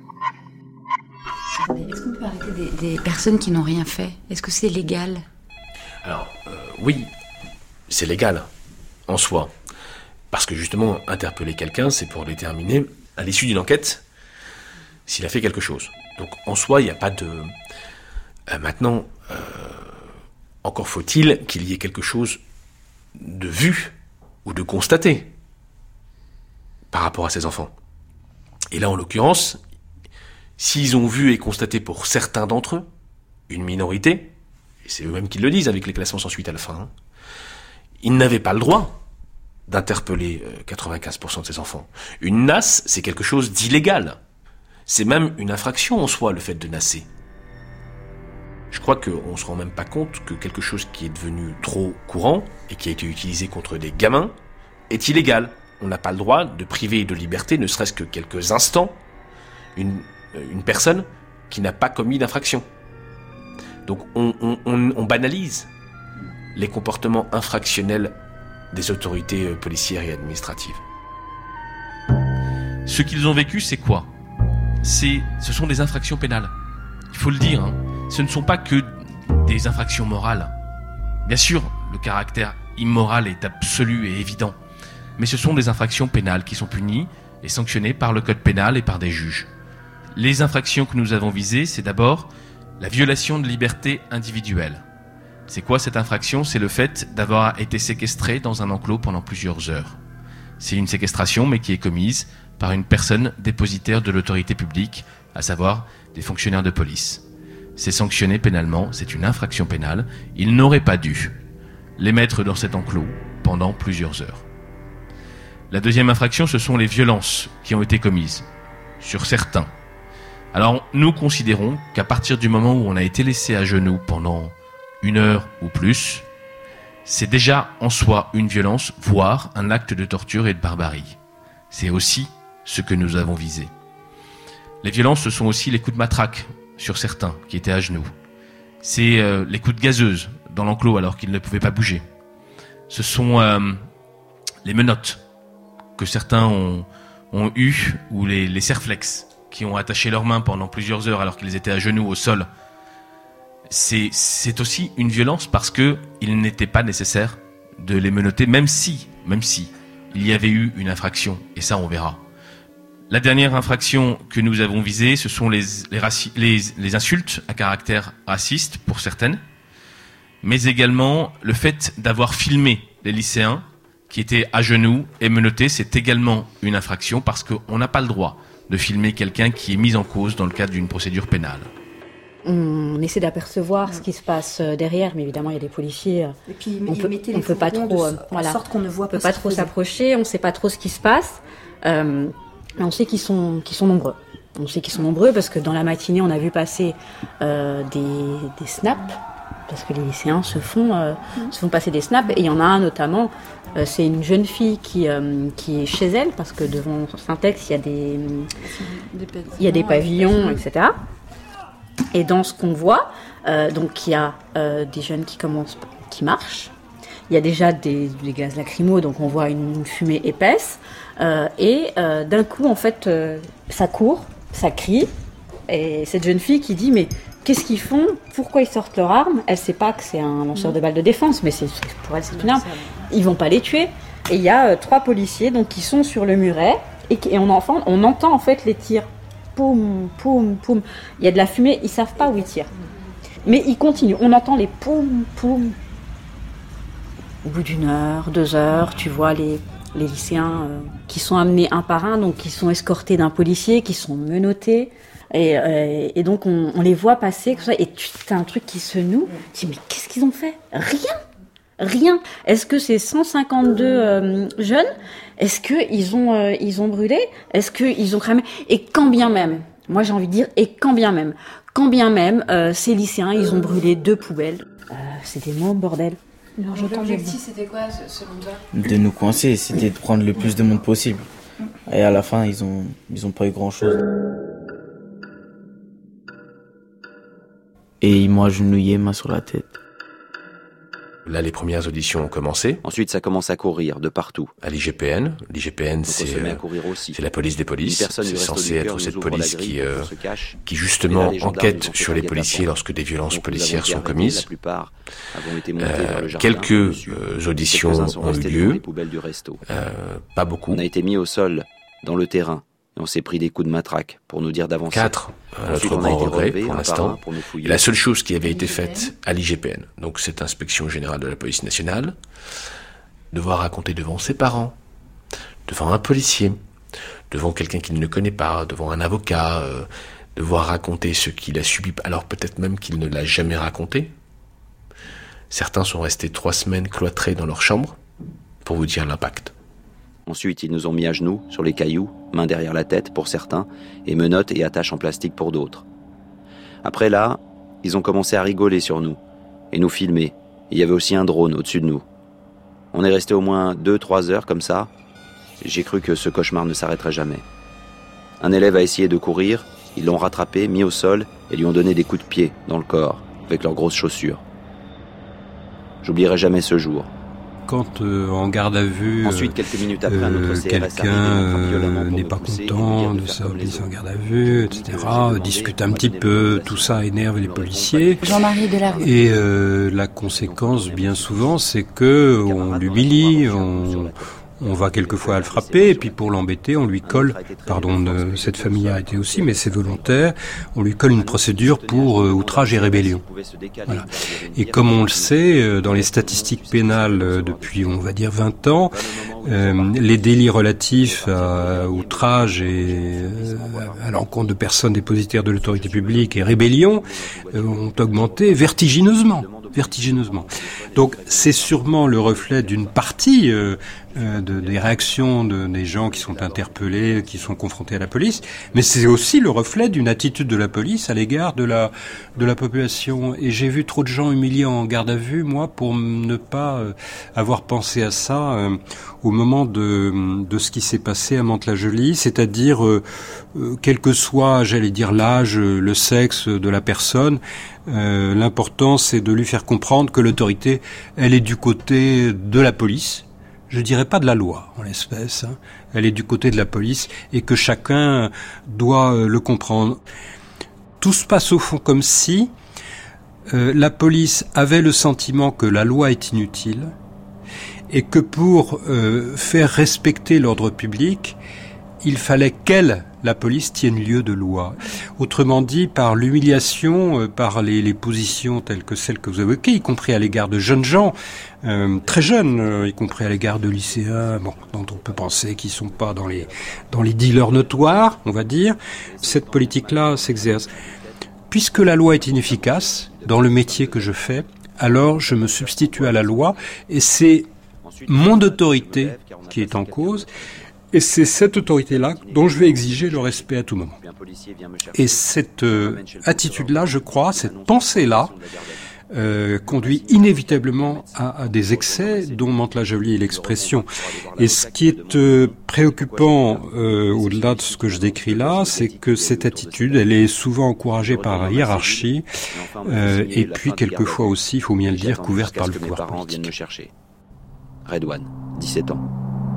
Est-ce qu'on peut arrêter des, des personnes qui n'ont rien fait? Est-ce que c'est légal? Alors, euh, oui, c'est légal, en soi. Parce que justement, interpeller quelqu'un, c'est pour déterminer, à l'issue d'une enquête, s'il a fait quelque chose. Donc, en soi, il n'y a pas de... Euh, maintenant, euh, encore faut-il qu'il y ait quelque chose de vu ou de constaté par rapport à ces enfants. Et là, en l'occurrence, s'ils ont vu et constaté pour certains d'entre eux, une minorité, et c'est eux-mêmes qui le disent avec les classements sans suite à la fin, hein, ils n'avaient pas le droit d'interpeller euh, quatre-vingt-quinze pour cent de ces enfants. Une nasse, c'est quelque chose d'illégal. C'est même une infraction en soi, le fait de nasser. Je crois qu'on ne se rend même pas compte que quelque chose qui est devenu trop courant et qui a été utilisé contre des gamins est illégal. On n'a pas le droit de priver de liberté, ne serait-ce que quelques instants, une, une personne qui n'a pas commis d'infraction. Donc on, on, on, on banalise les comportements infractionnels des autorités policières et administratives. Ce qu'ils ont vécu, c'est quoi ? C'est, ce sont des infractions pénales. Il faut le dire, hein. Ce ne sont pas que des infractions morales. Bien sûr, le caractère immoral est absolu et évident. Mais ce sont des infractions pénales qui sont punies et sanctionnées par le code pénal et par des juges. Les infractions que nous avons visées, c'est d'abord la violation de liberté individuelle. C'est quoi cette infraction ? C'est le fait d'avoir été séquestré dans un enclos pendant plusieurs heures. C'est une séquestration, mais qui est commise par une personne dépositaire de l'autorité publique, à savoir des fonctionnaires de police. C'est sanctionné pénalement, c'est une infraction pénale. Ils n'auraient pas dû les mettre dans cet enclos pendant plusieurs heures. La deuxième infraction, ce sont les violences qui ont été commises sur certains. Alors, nous considérons qu'à partir du moment où on a été laissé à genoux pendant une heure ou plus, c'est déjà en soi une violence, voire un acte de torture et de barbarie. C'est aussi ce que nous avons visé. Les violences, ce sont aussi les coups de matraque sur certains qui étaient à genoux. C'est euh, les coups de gazeuse dans l'enclos alors qu'ils ne pouvaient pas bouger. Ce sont euh, les menottes que certains ont, ont eues, ou les, les serflex qui ont attaché leurs mains pendant plusieurs heures alors qu'ils étaient à genoux au sol. C'est, c'est aussi une violence parce que il n'était pas nécessaire de les menotter, même si, même si il y avait eu une infraction, et ça on verra. La dernière infraction que nous avons visée, ce sont les, les, raci- les, les insultes à caractère raciste pour certaines, mais également le fait d'avoir filmé les lycéens qui étaient à genoux et menottés, c'est également une infraction parce qu'on n'a pas le droit de filmer quelqu'un qui est mis en cause dans le cadre d'une procédure pénale. On essaie d'apercevoir ce qui se passe derrière, mais évidemment il y a des policiers. Et puis on ils peut, mettaient on les peut pas fourgons trop, de, euh, en voilà, sorte qu'on ne voit on peut pas pas ce trop qu'ils faisaient. s'approcher, on ne sait pas trop ce qui se passe, euh, mais on sait qu'ils sont, qu'ils sont nombreux. On sait qu'ils sont nombreux parce que dans la matinée on a vu passer euh, des, des snaps, parce que les lycéens se font, euh, mmh. se font passer des snaps, et il y en a un notamment, euh, c'est une jeune fille qui, euh, qui est chez elle, parce que devant Syntex il y a des, il y a des pavillons, et cetera. Et dans ce qu'on voit, euh, donc il y a euh, des jeunes qui commencent, qui marchent. Il y a déjà des, des gaz lacrymaux, donc on voit une, une fumée épaisse. Euh, et euh, d'un coup, en fait, euh, ça court, ça crie. Et cette jeune fille qui dit, mais qu'est-ce qu'ils font ? Pourquoi ils sortent leur arme ? Elle ne sait pas que c'est un lanceur de balles de défense, mais c'est, pour elle, c'est une arme. Ils ne vont pas les tuer. Et il y a euh, trois policiers donc, qui sont sur le muret. Et, et on, entend, on entend en fait les tirs. Poum, poum, poum. Il y a de la fumée, ils ne savent pas où ils tirent. Mais ils continuent. On entend les poum, poum. Au bout d'une heure, deux heures, tu vois les, les lycéens euh, qui sont amenés un par un, donc qui sont escortés d'un policier, qui sont menottés. Et, euh, et donc on, on les voit passer, et tu as un truc qui se noue. Tu dis mais qu'est-ce qu'ils ont fait ? Rien, rien. Est-ce que c'est cent cinquante-deux euh, jeunes ? Est-ce que ils ont euh, ils ont brûlé ? Est-ce que ils ont cramé ? Et quand bien même, moi j'ai envie de dire, et quand bien même, quand bien même, euh, ces lycéens ils ont brûlé deux poubelles. Euh, c'est des mots bordel. L'objectif c'était quoi selon toi ? De nous coincer, c'était de prendre le plus de monde possible. Et à la fin ils ont ils ont pas eu grand chose. Et ils m'ont agenouillé, main sur la tête. Là, les premières auditions ont commencé. Ensuite, ça commence à courir de partout. À l'I G P N. L'I G P N, c'est, euh, c'est la police des polices. C'est censé être cette police qui, euh, qui justement enquête sur les policiers lorsque des violences policières sont commises. Euh, quelques euh, auditions ont eu lieu. Euh, pas beaucoup. On a été mis au sol, dans le terrain. Et on s'est pris des coups de matraque pour nous dire d'avancer. Quatre, à notre grand regret pour l'instant. Et la seule chose qui avait été faite à l'I G P N, donc cette inspection générale de la police nationale, devoir raconter devant ses parents, devant un policier, devant quelqu'un qu'il ne connaît pas, devant un avocat, euh, devoir raconter ce qu'il a subi, alors peut-être même qu'il ne l'a jamais raconté. Certains sont restés trois semaines cloîtrés dans leur chambre, pour vous dire l'impact. Ensuite, ils nous ont mis à genoux, sur les cailloux, main derrière la tête pour certains, et menottes et attaches en plastique pour d'autres. Après là, ils ont commencé à rigoler sur nous, et nous filmer. Il y avait aussi un drone au-dessus de nous. On est resté au moins deux trois heures comme ça. J'ai cru que ce cauchemar ne s'arrêterait jamais. Un élève a essayé de courir, ils l'ont rattrapé, mis au sol, et lui ont donné des coups de pied dans le corps, avec leurs grosses chaussures. J'oublierai jamais ce jour. Quand euh, en garde à vue, Ensuite, quelques minutes après, un autre euh, C R S quelqu'un euh, n'est pas content de sa place en garde à vue, et cetera, discute un petit peu, tout ça énerve les policiers. Jean-Marie Delarue. Et euh, la conséquence, bien souvent, c'est que on l'humilie, on... On va quelquefois le frapper, et puis pour l'embêter, on lui colle, pardon de cette familiarité aussi, mais c'est volontaire, on lui colle une procédure pour euh, outrage et rébellion. Voilà. Et comme on le sait, euh, dans les statistiques pénales euh, depuis, on va dire, vingt ans, euh, les délits relatifs à outrage et euh, à l'encontre de personnes dépositaires de l'autorité publique et rébellion euh, ont augmenté vertigineusement. vertigineusement. Donc c'est sûrement le reflet d'une partie euh, euh, de, des réactions de, des gens qui sont interpellés, qui sont confrontés à la police, mais c'est aussi le reflet d'une attitude de la police à l'égard de la de la population. Et j'ai vu trop de gens humiliés en garde à vue, moi, pour ne pas euh, avoir pensé à ça euh, au moment de de ce qui s'est passé à Mantes-la-Jolie, c'est-à-dire euh, euh, quel que soit, j'allais dire, l'âge, le sexe de la personne. Euh, l'important, c'est de lui faire comprendre que l'autorité, elle est du côté de la police. Je dirais pas de la loi, en l'espèce. Hein. Elle est du côté de la police et que chacun doit euh, le comprendre. Tout se passe au fond comme si euh, la police avait le sentiment que la loi est inutile et que pour euh, faire respecter l'ordre public, il fallait qu'elle, la police, tienne lieu de loi. Autrement dit, par l'humiliation, euh, par les, les positions telles que celles que vous évoquez, y compris à l'égard de jeunes gens, euh, très jeunes, euh, y compris à l'égard de lycéens, bon, dont on peut penser qu'ils sont pas dans les dans les dealers notoires, on va dire, cette politique-là s'exerce. Puisque la loi est inefficace dans le métier que je fais, alors je me substitue à la loi et c'est mon autorité qui est en cause. Et c'est cette autorité-là dont je vais exiger le respect à tout moment. Et cette euh, attitude-là, je crois, cette pensée-là, euh, conduit inévitablement à, à des excès dont Mantes-la-Jolie est l'expression. Et ce qui est euh, préoccupant, euh, au-delà de ce que je décris là, c'est que cette attitude, elle est souvent encouragée par la hiérarchie, euh, et puis quelquefois aussi, il faut bien le dire, couverte par le pouvoir politique. Redouane, dix-sept ans.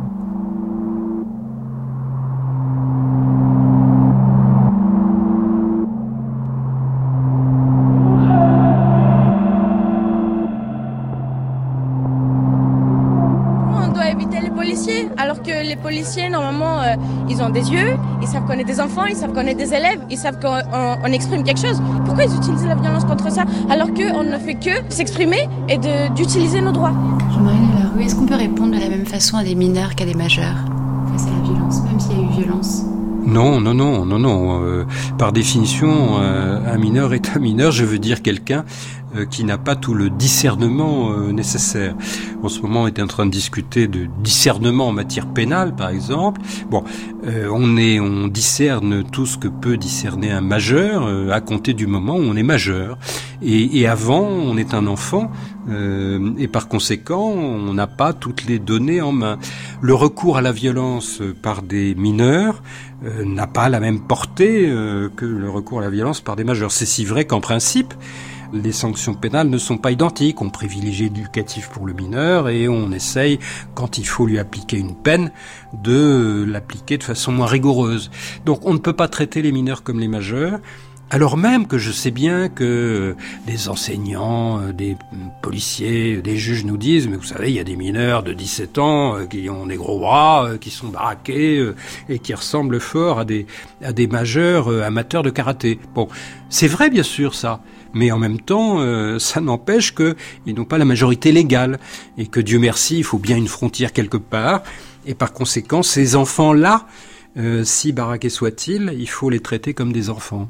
Alors que les policiers, normalement, euh, ils ont des yeux, ils savent qu'on est des enfants, ils savent qu'on est des élèves, ils savent qu'on on, on exprime quelque chose. Pourquoi ils utilisent la violence contre ça alors qu'on ne fait que s'exprimer et de, d'utiliser nos droits? Jean-Marie Delarue. oui, est-ce qu'on peut répondre de la même façon à des mineurs qu'à des majeurs face à la violence, même s'il y a eu violence? Non, non, non, non, non. Euh, par définition, euh, un mineur est un mineur. Je veux dire quelqu'un euh, qui n'a pas tout le discernement euh, nécessaire. En ce moment, on est en train de discuter de discernement en matière pénale, par exemple. Bon, euh, on est, on discerne tout ce que peut discerner un majeur euh, à compter du moment où on est majeur. Et, et avant, on est un enfant. Euh, et par conséquent, on n'a pas toutes les données en main. Le recours à la violence par des mineurs euh, n'a pas la même portée euh, que le recours à la violence par des majeurs. C'est si vrai qu'en principe, les sanctions pénales ne sont pas identiques. On privilégie l'éducatif pour le mineur et on essaye, quand il faut lui appliquer une peine, de l'appliquer de façon moins rigoureuse. Donc on ne peut pas traiter les mineurs comme les majeurs. Alors même que je sais bien que des enseignants, des policiers, des juges nous disent, mais vous savez, il y a des mineurs de dix-sept ans qui ont des gros bras, qui sont baraqués et qui ressemblent fort à des, à des majeurs amateurs de karaté. Bon, c'est vrai bien sûr ça, mais en même temps, ça n'empêche qu'ils n'ont pas la majorité légale et que Dieu merci, il faut bien une frontière quelque part. Et par conséquent, ces enfants-là, euh, si baraqués soient-ils, il faut les traiter comme des enfants.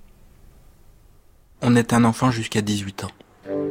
On est un enfant jusqu'à dix-huit ans.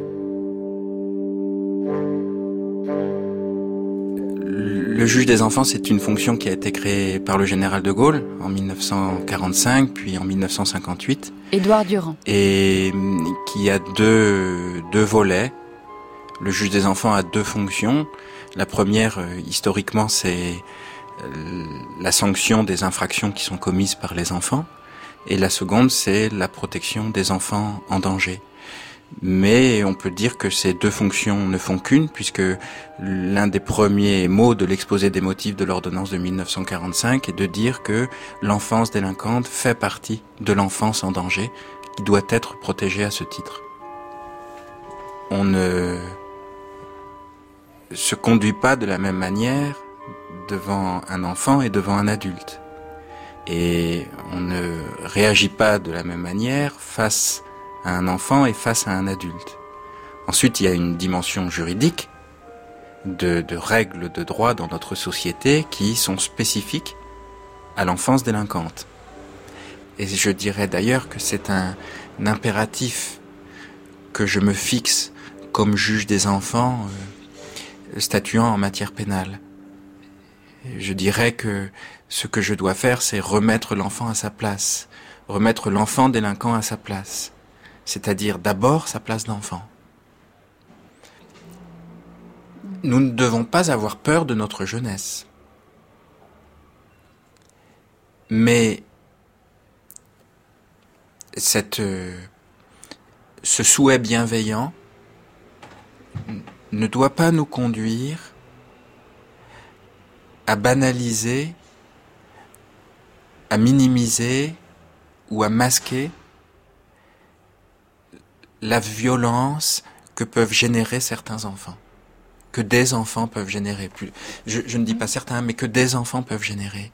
Le juge des enfants, c'est une fonction qui a été créée par le général de Gaulle en mille neuf cent quarante-cinq, puis en mille neuf cent cinquante-huit. Édouard Durand. Et qui a deux, deux volets. Le juge des enfants a deux fonctions. La première, historiquement, c'est la sanction des infractions qui sont commises par les enfants. Et la seconde, c'est la protection des enfants en danger. Mais on peut dire que ces deux fonctions ne font qu'une, puisque l'un des premiers mots de l'exposé des motifs de l'ordonnance de mille neuf cent quarante-cinq est de dire que l'enfance délinquante fait partie de l'enfance en danger, qui doit être protégée à ce titre. On ne se conduit pas de la même manière devant un enfant et devant un adulte. Et on ne réagit pas de la même manière face à un enfant et face à un adulte. Ensuite, il y a une dimension juridique de, de règles de droit dans notre société qui sont spécifiques à l'enfance délinquante. Et je dirais d'ailleurs que c'est un, un impératif que je me fixe comme juge des enfants euh, statuant en matière pénale. Je dirais que ce que je dois faire, c'est remettre l'enfant à sa place, remettre l'enfant délinquant à sa place, c'est-à-dire d'abord sa place d'enfant. Nous ne devons pas avoir peur de notre jeunesse. Mais cette, euh, ce souhait bienveillant ne doit pas nous conduire à banaliser, à minimiser ou à masquer la violence que peuvent générer certains enfants, que des enfants peuvent générer. Plus, je, je ne dis pas certains, mais que des enfants peuvent générer.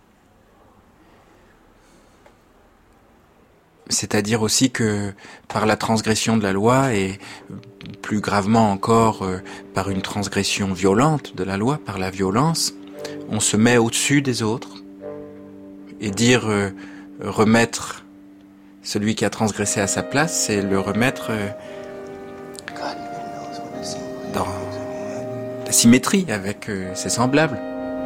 C'est-à-dire aussi que par la transgression de la loi et plus gravement encore euh, par une transgression violente de la loi, par la violence, on se met au-dessus des autres et dire euh, remettre celui qui a transgressé à sa place, c'est le remettre euh, dans la symétrie avec euh, ses semblables.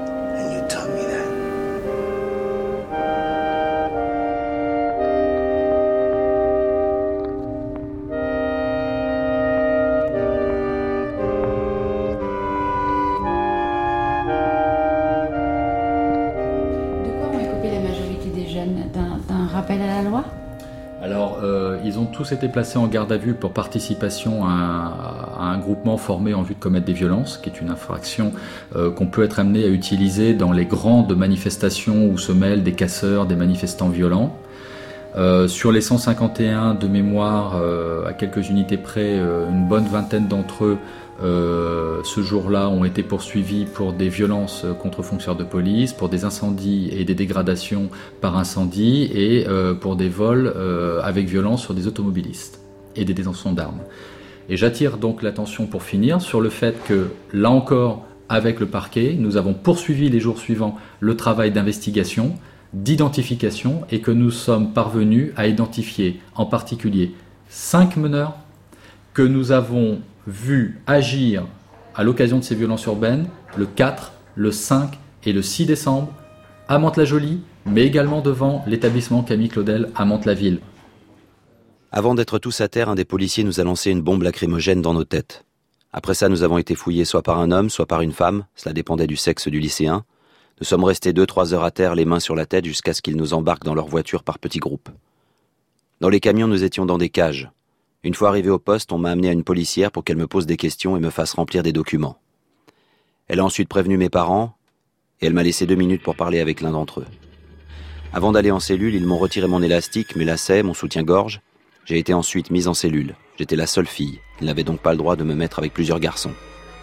Tous été placés en garde à vue pour participation à un, à un groupement formé en vue de commettre des violences, qui est une infraction euh, qu'on peut être amené à utiliser dans les grandes manifestations où se mêlent des casseurs, des manifestants violents. Euh, sur les cent cinquante et un de mémoire, euh, à quelques unités près, euh, une bonne vingtaine d'entre eux Euh, ce jour-là ont été poursuivis pour des violences contre fonctionnaires de police, pour des incendies et des dégradations par incendie et euh, pour des vols euh, avec violence sur des automobilistes et des détentions d'armes. Et j'attire donc l'attention pour finir sur le fait que, là encore, avec le parquet, nous avons poursuivi les jours suivants le travail d'investigation, d'identification, et que nous sommes parvenus à identifier en particulier cinq meneurs que nous avons vus agir à l'occasion de ces violences urbaines le quatre, le cinq et le six décembre à Mantes-la-Jolie, mais également devant l'établissement Camille Claudel à Mantes-la-Ville. Avant d'être tous à terre, un des policiers nous a lancé une bombe lacrymogène dans nos têtes. Après ça, nous avons été fouillés soit par un homme, soit par une femme, cela dépendait du sexe du lycéen. Nous sommes restés deux, trois heures à terre, les mains sur la tête, jusqu'à ce qu'ils nous embarquent dans leur voiture par petits groupes. Dans les camions, nous étions dans des cages. Une fois arrivé au poste, on m'a amené à une policière pour qu'elle me pose des questions et me fasse remplir des documents. Elle a ensuite prévenu mes parents, et elle m'a laissé deux minutes pour parler avec l'un d'entre eux. Avant d'aller en cellule, ils m'ont retiré mon élastique, mes lacets, mon soutien-gorge. J'ai été ensuite mise en cellule. J'étais la seule fille. Ils n'avaient donc pas le droit de me mettre avec plusieurs garçons.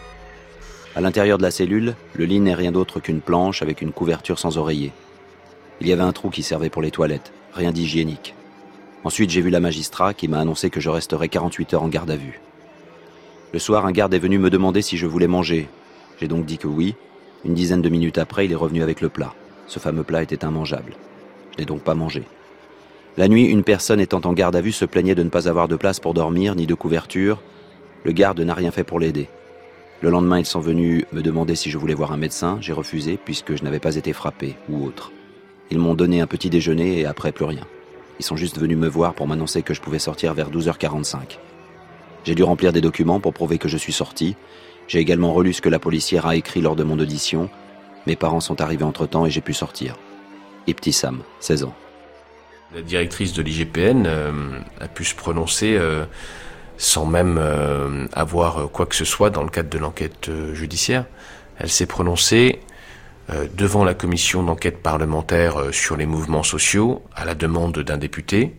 À l'intérieur de la cellule, le lit n'est rien d'autre qu'une planche avec une couverture sans oreiller. Il y avait un trou qui servait pour les toilettes, rien d'hygiénique. Ensuite, j'ai vu la magistrat qui m'a annoncé que je resterais quarante-huit heures en garde à vue. Le soir, un garde est venu me demander si je voulais manger. J'ai donc dit que oui. Une dizaine de minutes après, il est revenu avec le plat. Ce fameux plat était immangeable. Je n'ai donc pas mangé. La nuit, une personne étant en garde à vue se plaignait de ne pas avoir de place pour dormir, ni de couverture. Le garde n'a rien fait pour l'aider. Le lendemain, ils sont venus me demander si je voulais voir un médecin. J'ai refusé, puisque je n'avais pas été frappé, ou autre. Ils m'ont donné un petit déjeuner et après plus rien. Ils sont juste venus me voir pour m'annoncer que je pouvais sortir vers douze heures quarante-cinq. J'ai dû remplir des documents pour prouver que je suis sorti. J'ai également relu ce que la policière a écrit lors de mon audition. Mes parents sont arrivés entre-temps et j'ai pu sortir. Et petit Sam, seize ans. La directrice de l'I G P N euh, a pu se prononcer euh, sans même euh, avoir quoi que ce soit dans le cadre de l'enquête euh, judiciaire. Elle s'est prononcée euh, devant la commission d'enquête parlementaire euh, sur les mouvements sociaux, à la demande d'un député,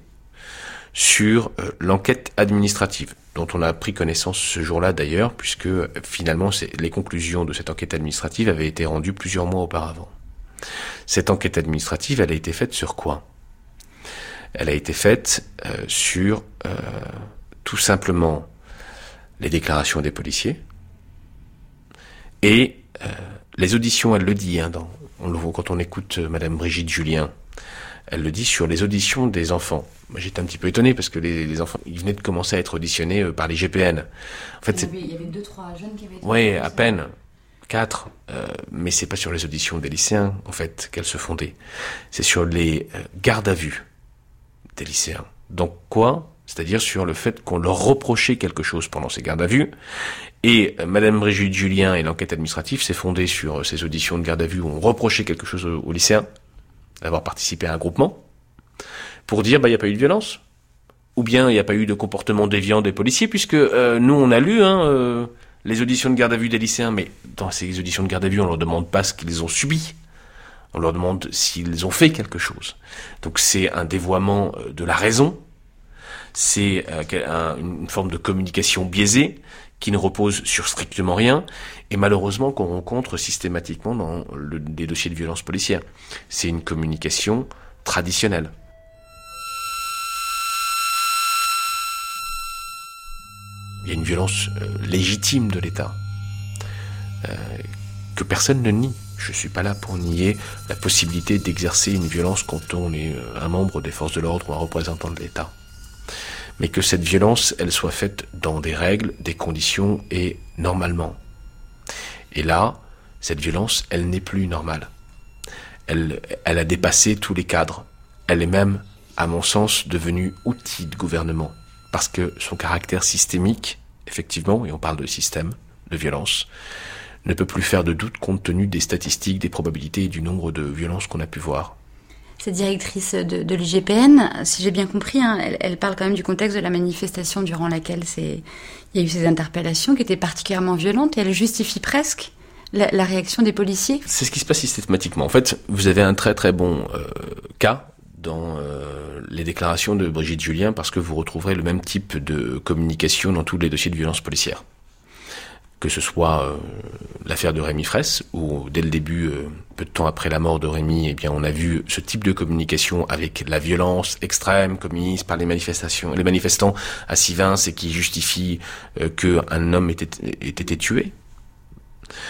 sur euh, l'enquête administrative, dont on a pris connaissance ce jour-là d'ailleurs, puisque euh, finalement c'est, les conclusions de cette enquête administrative avaient été rendues plusieurs mois auparavant. Cette enquête administrative, elle a été faite sur quoi ? Elle a été faite euh, sur euh, tout simplement les déclarations des policiers et euh, les auditions, elle le dit, hein, dans, on le voit quand on écoute euh, Madame Brigitte Julien, elle le dit sur les auditions des enfants. Moi j'étais un petit peu étonné parce que les, les enfants, ils venaient de commencer à être auditionnés euh, par les G P N. En fait, il, y avait, il y avait deux, trois jeunes qui avaient été... Oui, à peine. Quatre, euh, mais c'est pas sur les auditions des lycéens, en fait, qu'elles se fondaient. C'est sur les euh, gardes à vue des lycéens. Donc quoi ? C'est-à-dire sur le fait qu'on leur reprochait quelque chose pendant ces gardes à vue. Et euh, Madame Brigitte Julien et l'enquête administrative s'est fondée sur euh, ces auditions de garde à vue où on reprochait quelque chose aux, aux lycéens, d'avoir participé à un groupement, pour dire, bah, il n'y a pas eu de violence. Ou bien, il n'y a pas eu de comportement déviant des policiers, puisque euh, nous, on a lu, hein, euh, les auditions de garde à vue des lycéens, mais dans ces auditions de garde à vue, on leur demande pas ce qu'ils ont subi. On leur demande s'ils ont fait quelque chose. Donc c'est un dévoiement de la raison, c'est un, une forme de communication biaisée qui ne repose sur strictement rien, et malheureusement qu'on rencontre systématiquement dans le, les dossiers de violence policière. C'est une communication traditionnelle. Il y a une violence euh, légitime de l'État, euh, que personne ne nie. Je ne suis pas là pour nier la possibilité d'exercer une violence quand on est un membre des forces de l'ordre ou un représentant de l'État. Mais que cette violence, elle soit faite dans des règles, des conditions et normalement. Et là, cette violence, elle n'est plus normale. Elle, elle a dépassé tous les cadres. Elle est même, à mon sens, devenue outil de gouvernement. Parce que son caractère systémique, effectivement, et on parle de système, de violence, ne peut plus faire de doute compte tenu des statistiques, des probabilités et du nombre de violences qu'on a pu voir. Cette directrice de, de l'I G P N, si j'ai bien compris, hein, elle, elle parle quand même du contexte de la manifestation durant laquelle c'est, il y a eu ces interpellations qui étaient particulièrement violentes et elle justifie presque la, la réaction des policiers. C'est ce qui se passe systématiquement. En fait, vous avez un très très bon euh, cas dans euh, les déclarations de Brigitte Julien parce que vous retrouverez le même type de communication dans tous les dossiers de violence policière. Que ce soit euh, l'affaire de Rémi Fraisse, où dès le début, euh, peu de temps après la mort de Rémi, eh bien, on a vu ce type de communication avec la violence extrême commise par les manifestations, les manifestants à Sivins et qui justifie euh, qu'un homme ait, ait été tué.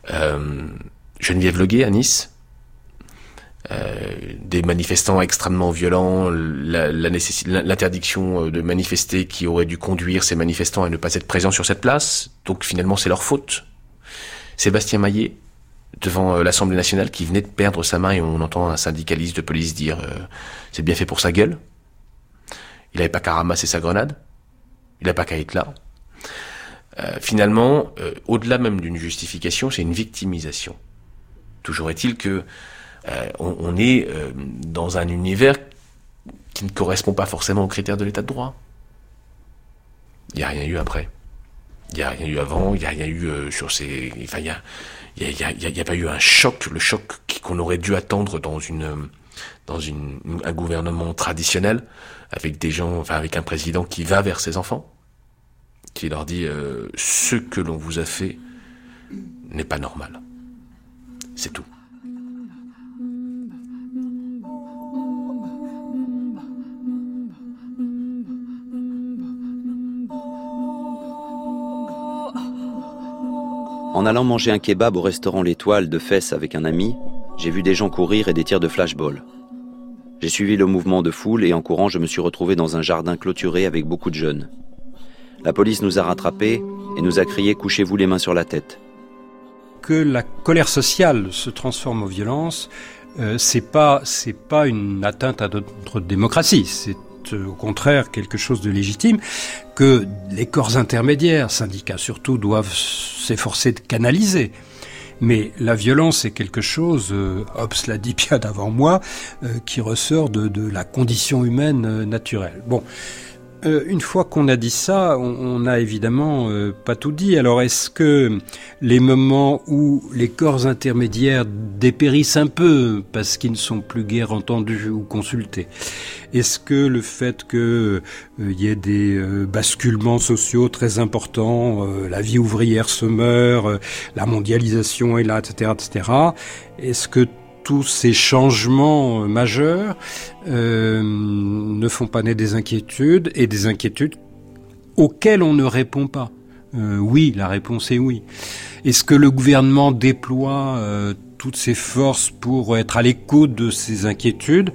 Euh, Geneviève Leguet à Nice. Euh, des manifestants extrêmement violents, la, la nécessi- l'interdiction de manifester qui aurait dû conduire ces manifestants à ne pas être présents sur cette place. Donc finalement, c'est leur faute. Sébastien Maillet, devant l'Assemblée nationale, qui venait de perdre sa main, et on entend un syndicaliste de police dire euh, « c'est bien fait pour sa gueule ». Il n'avait pas qu'à ramasser sa grenade. Il n'a pas qu'à être là. Euh, finalement, euh, au-delà même d'une justification, c'est une victimisation. Toujours est-il que Euh, on, on est euh, dans un univers qui ne correspond pas forcément aux critères de l'état de droit. Il n'y a rien eu après. Il n'y a rien eu avant, il n'y a rien eu euh, sur ces... Enfin, il n'y a, y a, y a, y a, y a pas eu un choc, le choc qu'on aurait dû attendre dans une dans une, un gouvernement traditionnel, avec des gens, enfin avec un président qui va vers ses enfants, qui leur dit euh, « ce que l'on vous a fait n'est pas normal ». C'est tout. En allant manger un kebab au restaurant L'Étoile de Fès avec un ami, j'ai vu des gens courir et des tirs de flashball. J'ai suivi le mouvement de foule et en courant, je me suis retrouvé dans un jardin clôturé avec beaucoup de jeunes. La police nous a rattrapés et nous a crié « couchez-vous les mains sur la tête ». Que la colère sociale se transforme en violence, euh, c'est pas c'est pas une atteinte à notre démocratie, c'est au contraire quelque chose de légitime que les corps intermédiaires, syndicats surtout, doivent s'efforcer de canaliser. Mais la violence est quelque chose, euh, Hobbes l'a dit bien avant moi, euh, qui ressort de, de la condition humaine euh, naturelle. Bon, euh, une fois qu'on a dit ça, on, on a évidemment euh, pas tout dit. Alors est-ce que les moments où les corps intermédiaires dépérissent un peu parce qu'ils ne sont plus guère entendus ou consultés, est-ce que le fait qu'il euh, y ait des euh, basculements sociaux très importants, euh, la vie ouvrière se meurt, euh, la mondialisation est là, et cetera, et cetera, est-ce que tous ces changements euh, majeurs euh, ne font pas naître des inquiétudes, et des inquiétudes auxquelles on ne répond pas? euh, Oui, la réponse est oui. Est-ce que le gouvernement déploie euh, toutes ses forces pour être à l'écoute de ces inquiétudes?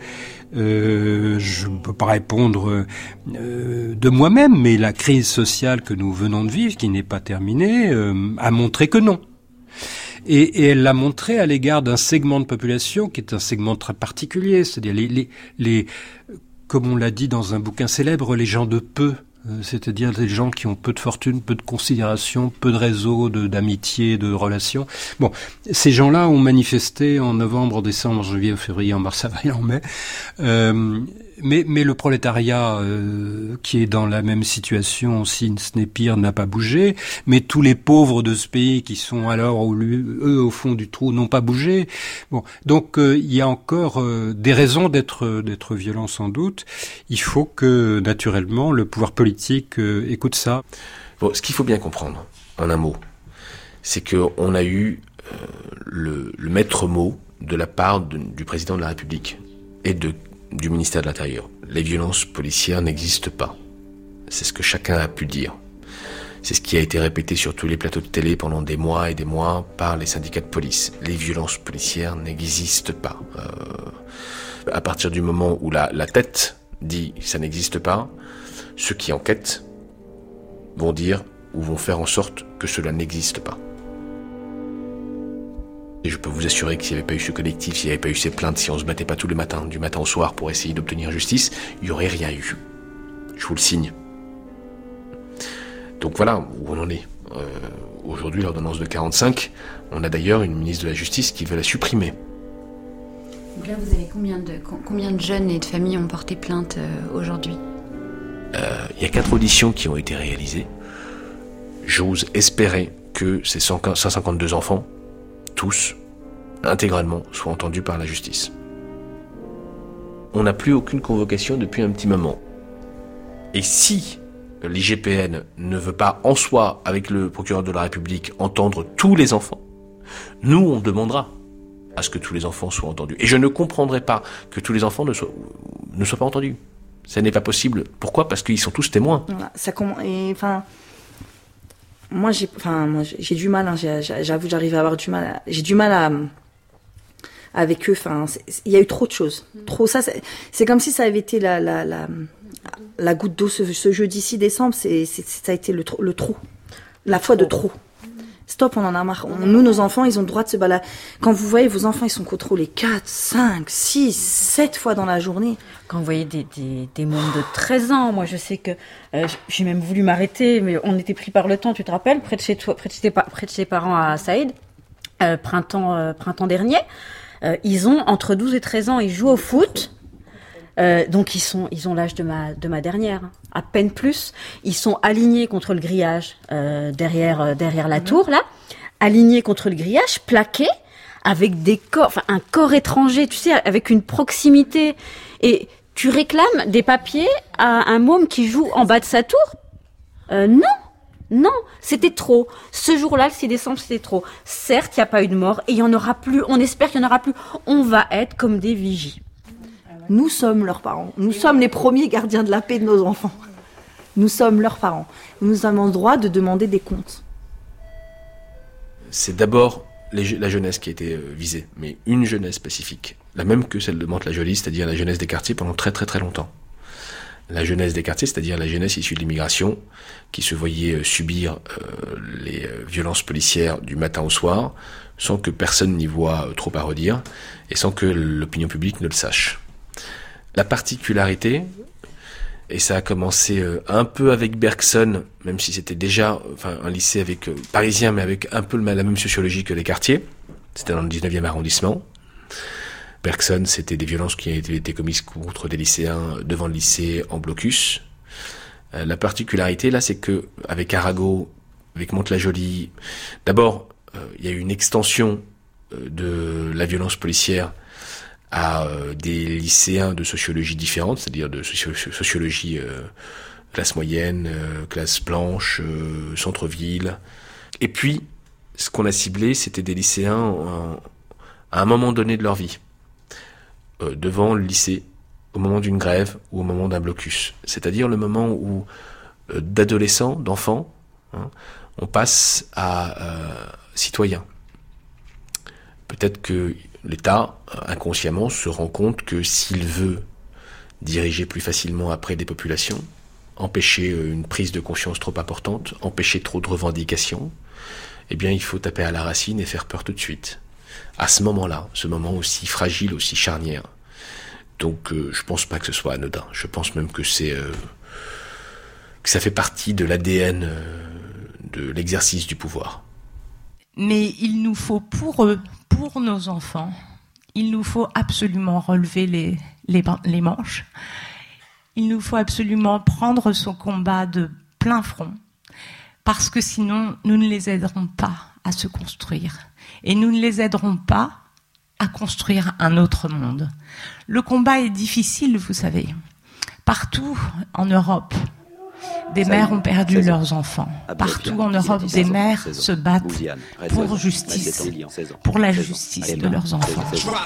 Euh, je ne peux pas répondre euh, de moi-même, mais la crise sociale que nous venons de vivre, qui n'est pas terminée, euh, a montré que non. Et, et elle l'a montré à l'égard d'un segment de population qui est un segment très particulier, c'est-à-dire les, les, les, comme on l'a dit dans un bouquin célèbre, les gens de peu. C'est-à-dire des gens qui ont peu de fortune, peu de considération, peu de réseau, de, d'amitié, de relations. Bon, ces gens-là ont manifesté en novembre, en décembre, en janvier, en février, en mars, avril, en mai. Euh, mais, mais le prolétariat, euh, qui est dans la même situation, si ce n'est pire, n'a pas bougé. Mais tous les pauvres de ce pays qui sont alors, au, eux, au fond du trou, n'ont pas bougé. Bon, donc euh, il y a encore euh, des raisons d'être, d'être violent, sans doute. Il faut que, naturellement, le pouvoir politique euh, écoute ça. Bon, ce qu'il faut bien comprendre, en un mot, c'est qu'on a eu euh, le, le maître mot de la part de, du président de la République et de, du ministère de l'Intérieur. Les violences policières n'existent pas. C'est ce que chacun a pu dire. C'est ce qui a été répété sur tous les plateaux de télé pendant des mois et des mois par les syndicats de police. Les violences policières n'existent pas. Euh, à partir du moment où la, la tête dit « ça n'existe pas », ceux qui enquêtent vont dire ou vont faire en sorte que cela n'existe pas. Et je peux vous assurer que s'il n'y avait pas eu ce collectif, s'il n'y avait pas eu ces plaintes, si on se battait pas tous les matins, du matin au soir pour essayer d'obtenir justice, il n'y aurait rien eu. Je vous le signe. Donc voilà où on en est. Euh, aujourd'hui, l'ordonnance de quarante-cinq, on a d'ailleurs une ministre de la Justice qui veut la supprimer. Donc là, vous avez combien de, combien de jeunes et de familles ont porté plainte euh, aujourd'hui ? Il euh, y a quatre auditions qui ont été réalisées. J'ose espérer que ces cent cinquante-deux enfants, tous, intégralement, soient entendus par la justice. On n'a plus aucune convocation depuis un petit moment. Et si l'I G P N ne veut pas, en soi, avec le procureur de la République, entendre tous les enfants, nous, on demandera à ce que tous les enfants soient entendus. Et je ne comprendrai pas que tous les enfants ne soient, ne soient pas entendus. Ça n'est pas possible. Pourquoi ? Parce qu'ils sont tous témoins. Voilà, ça, et, enfin, moi, j'ai, enfin, moi, j'ai du mal. Hein, j'ai, j'avoue, j'arrive à avoir du mal. À, j'ai du mal à avec eux. Enfin, il y a eu trop de choses. Trop ça. C'est, c'est comme si ça avait été la la la, la goutte d'eau ce, ce jeudi six décembre. C'est, c'est ça a été le, le trou, la fois de trop. Stop, on en a marre. On, nous, nos enfants, ils ont le droit de se balader. Quand vous voyez vos enfants, ils sont contrôlés quatre, cinq, six, sept fois dans la journée. Quand vous voyez des, des, des mômes de treize ans, moi je sais que euh, j'ai même voulu m'arrêter, mais on était pris par le temps, tu te rappelles, près de chez toi, près de chez, près de chez tes parents à Saïd, euh, printemps, euh, printemps dernier. Euh, ils ont entre douze et treize ans, ils jouent au foot. Euh, donc ils sont, ils ont l'âge de ma, de ma dernière, hein, à peine plus. Ils sont alignés contre le grillage euh, derrière, euh, derrière la tour là, alignés contre le grillage, plaqués avec des corps, enfin un corps étranger, tu sais, avec une proximité. Et tu réclames des papiers à un môme qui joue en bas de sa tour ? euh, Non, non, c'était trop. Ce jour-là, le six décembre, c'était trop. Certes, il n'y a pas eu de mort et il y en aura plus. On espère qu'il n'y en aura plus. On va être comme des vigies. Nous sommes leurs parents. Nous sommes les premiers gardiens de la paix de nos enfants. Nous sommes leurs parents. Nous avons le droit de demander des comptes. C'est d'abord les, la jeunesse qui a été euh, visée, mais une jeunesse spécifique, la même que celle de Mantes-la-Jolie, c'est-à-dire la jeunesse des quartiers pendant très très très longtemps. La jeunesse des quartiers, c'est-à-dire la jeunesse issue de l'immigration, qui se voyait euh, subir euh, les euh, violences policières du matin au soir, sans que personne n'y voit euh, trop à redire, et sans que l'opinion publique ne le sache. La particularité, et ça a commencé euh, un peu avec Bergson, même si c'était déjà enfin, un lycée avec euh, parisien, mais avec un peu la même sociologie que les quartiers, c'était dans le dix-neuvième arrondissement. Bergson, c'était des violences qui avaient été commises contre des lycéens devant le lycée en blocus. Euh, la particularité, là, c'est que avec Arago, avec Mantes-la-Jolie, d'abord, euh, il y a eu une extension euh, de la violence policière à euh, des lycéens de sociologie différentes, c'est-à-dire de socio- sociologie euh, classe moyenne, euh, classe blanche, euh, centre-ville. Et puis, ce qu'on a ciblé, c'était des lycéens en, à un moment donné de leur vie, euh, devant le lycée, au moment d'une grève ou au moment d'un blocus. C'est-à-dire le moment où, euh, d'adolescents, d'enfants, hein, on passe à euh, citoyen. Peut-être que l'État, inconsciemment, se rend compte que s'il veut diriger plus facilement après des populations, empêcher une prise de conscience trop importante, empêcher trop de revendications, eh bien, il faut taper à la racine et faire peur tout de suite. À ce moment-là, ce moment aussi fragile, aussi charnière. Donc, euh, je pense pas que ce soit anodin. Je pense même que c'est euh, que ça fait partie de l'A D N euh, de l'exercice du pouvoir. Mais il nous faut pour eux, pour nos enfants, il nous faut absolument relever les, les, les manches. Il nous faut absolument prendre ce combat de plein front, parce que sinon, nous ne les aiderons pas à se construire. Et nous ne les aiderons pas à construire un autre monde. Le combat est difficile, vous savez. Partout en Europe, des mères ont perdu leurs enfants. Partout en Europe, des mères se battent pour justice, pour la justice de leurs enfants.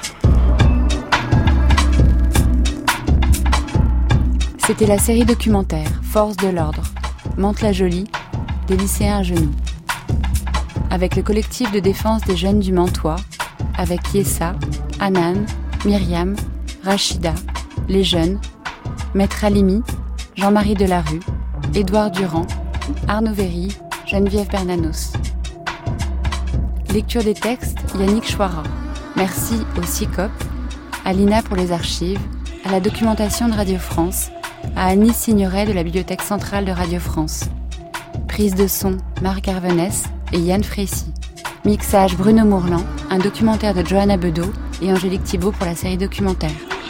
C'était la série documentaire Force de l'ordre, Mantes-la-Jolie, des lycéens à genoux. Avec le collectif de défense des jeunes du Mantois, avec Yessa, Anan, Myriam, Rachida, les jeunes, Maître Halimi, Jean-Marie Delarue, Édouard Durand, Arnaud Véry, Geneviève Bernanos. Lecture des textes, Yannick Chouara. Merci au C I C O P, à l'I N A pour les archives, à la documentation de Radio France, à Anis Signoret de la Bibliothèque centrale de Radio France. Prise de son, Marc Arvenès et Yann Frécy. Mixage, Bruno Mourlan, un documentaire de Johanna Bedeau et Angélique Thibault pour la série documentaire.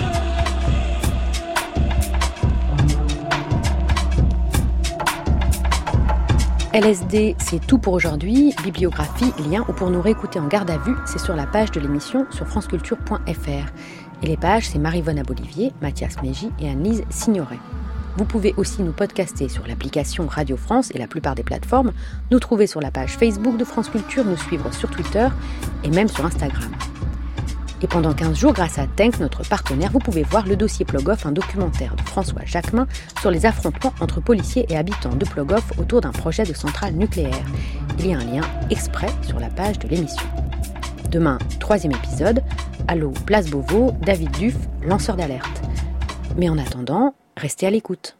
L S D, c'est tout pour aujourd'hui. Bibliographie, lien ou pour nous réécouter en garde à vue, c'est sur la page de l'émission sur franceculture point f r. Et les pages, c'est Marie-Vonne Abolivier, Mathias Mégy et Annelise Signoret. Vous pouvez aussi nous podcaster sur l'application Radio France et la plupart des plateformes, nous trouver sur la page Facebook de France Culture, nous suivre sur Twitter et même sur Instagram. Et pendant quinze jours, grâce à Tenk, notre partenaire, vous pouvez voir le dossier Plogoff, un documentaire de François Jacquemin sur les affrontements entre policiers et habitants de Plogoff autour d'un projet de centrale nucléaire. Il y a un lien exprès sur la page de l'émission. Demain, troisième épisode, Allô, Place Beauvau, David Duff, lanceur d'alerte. Mais en attendant, restez à l'écoute.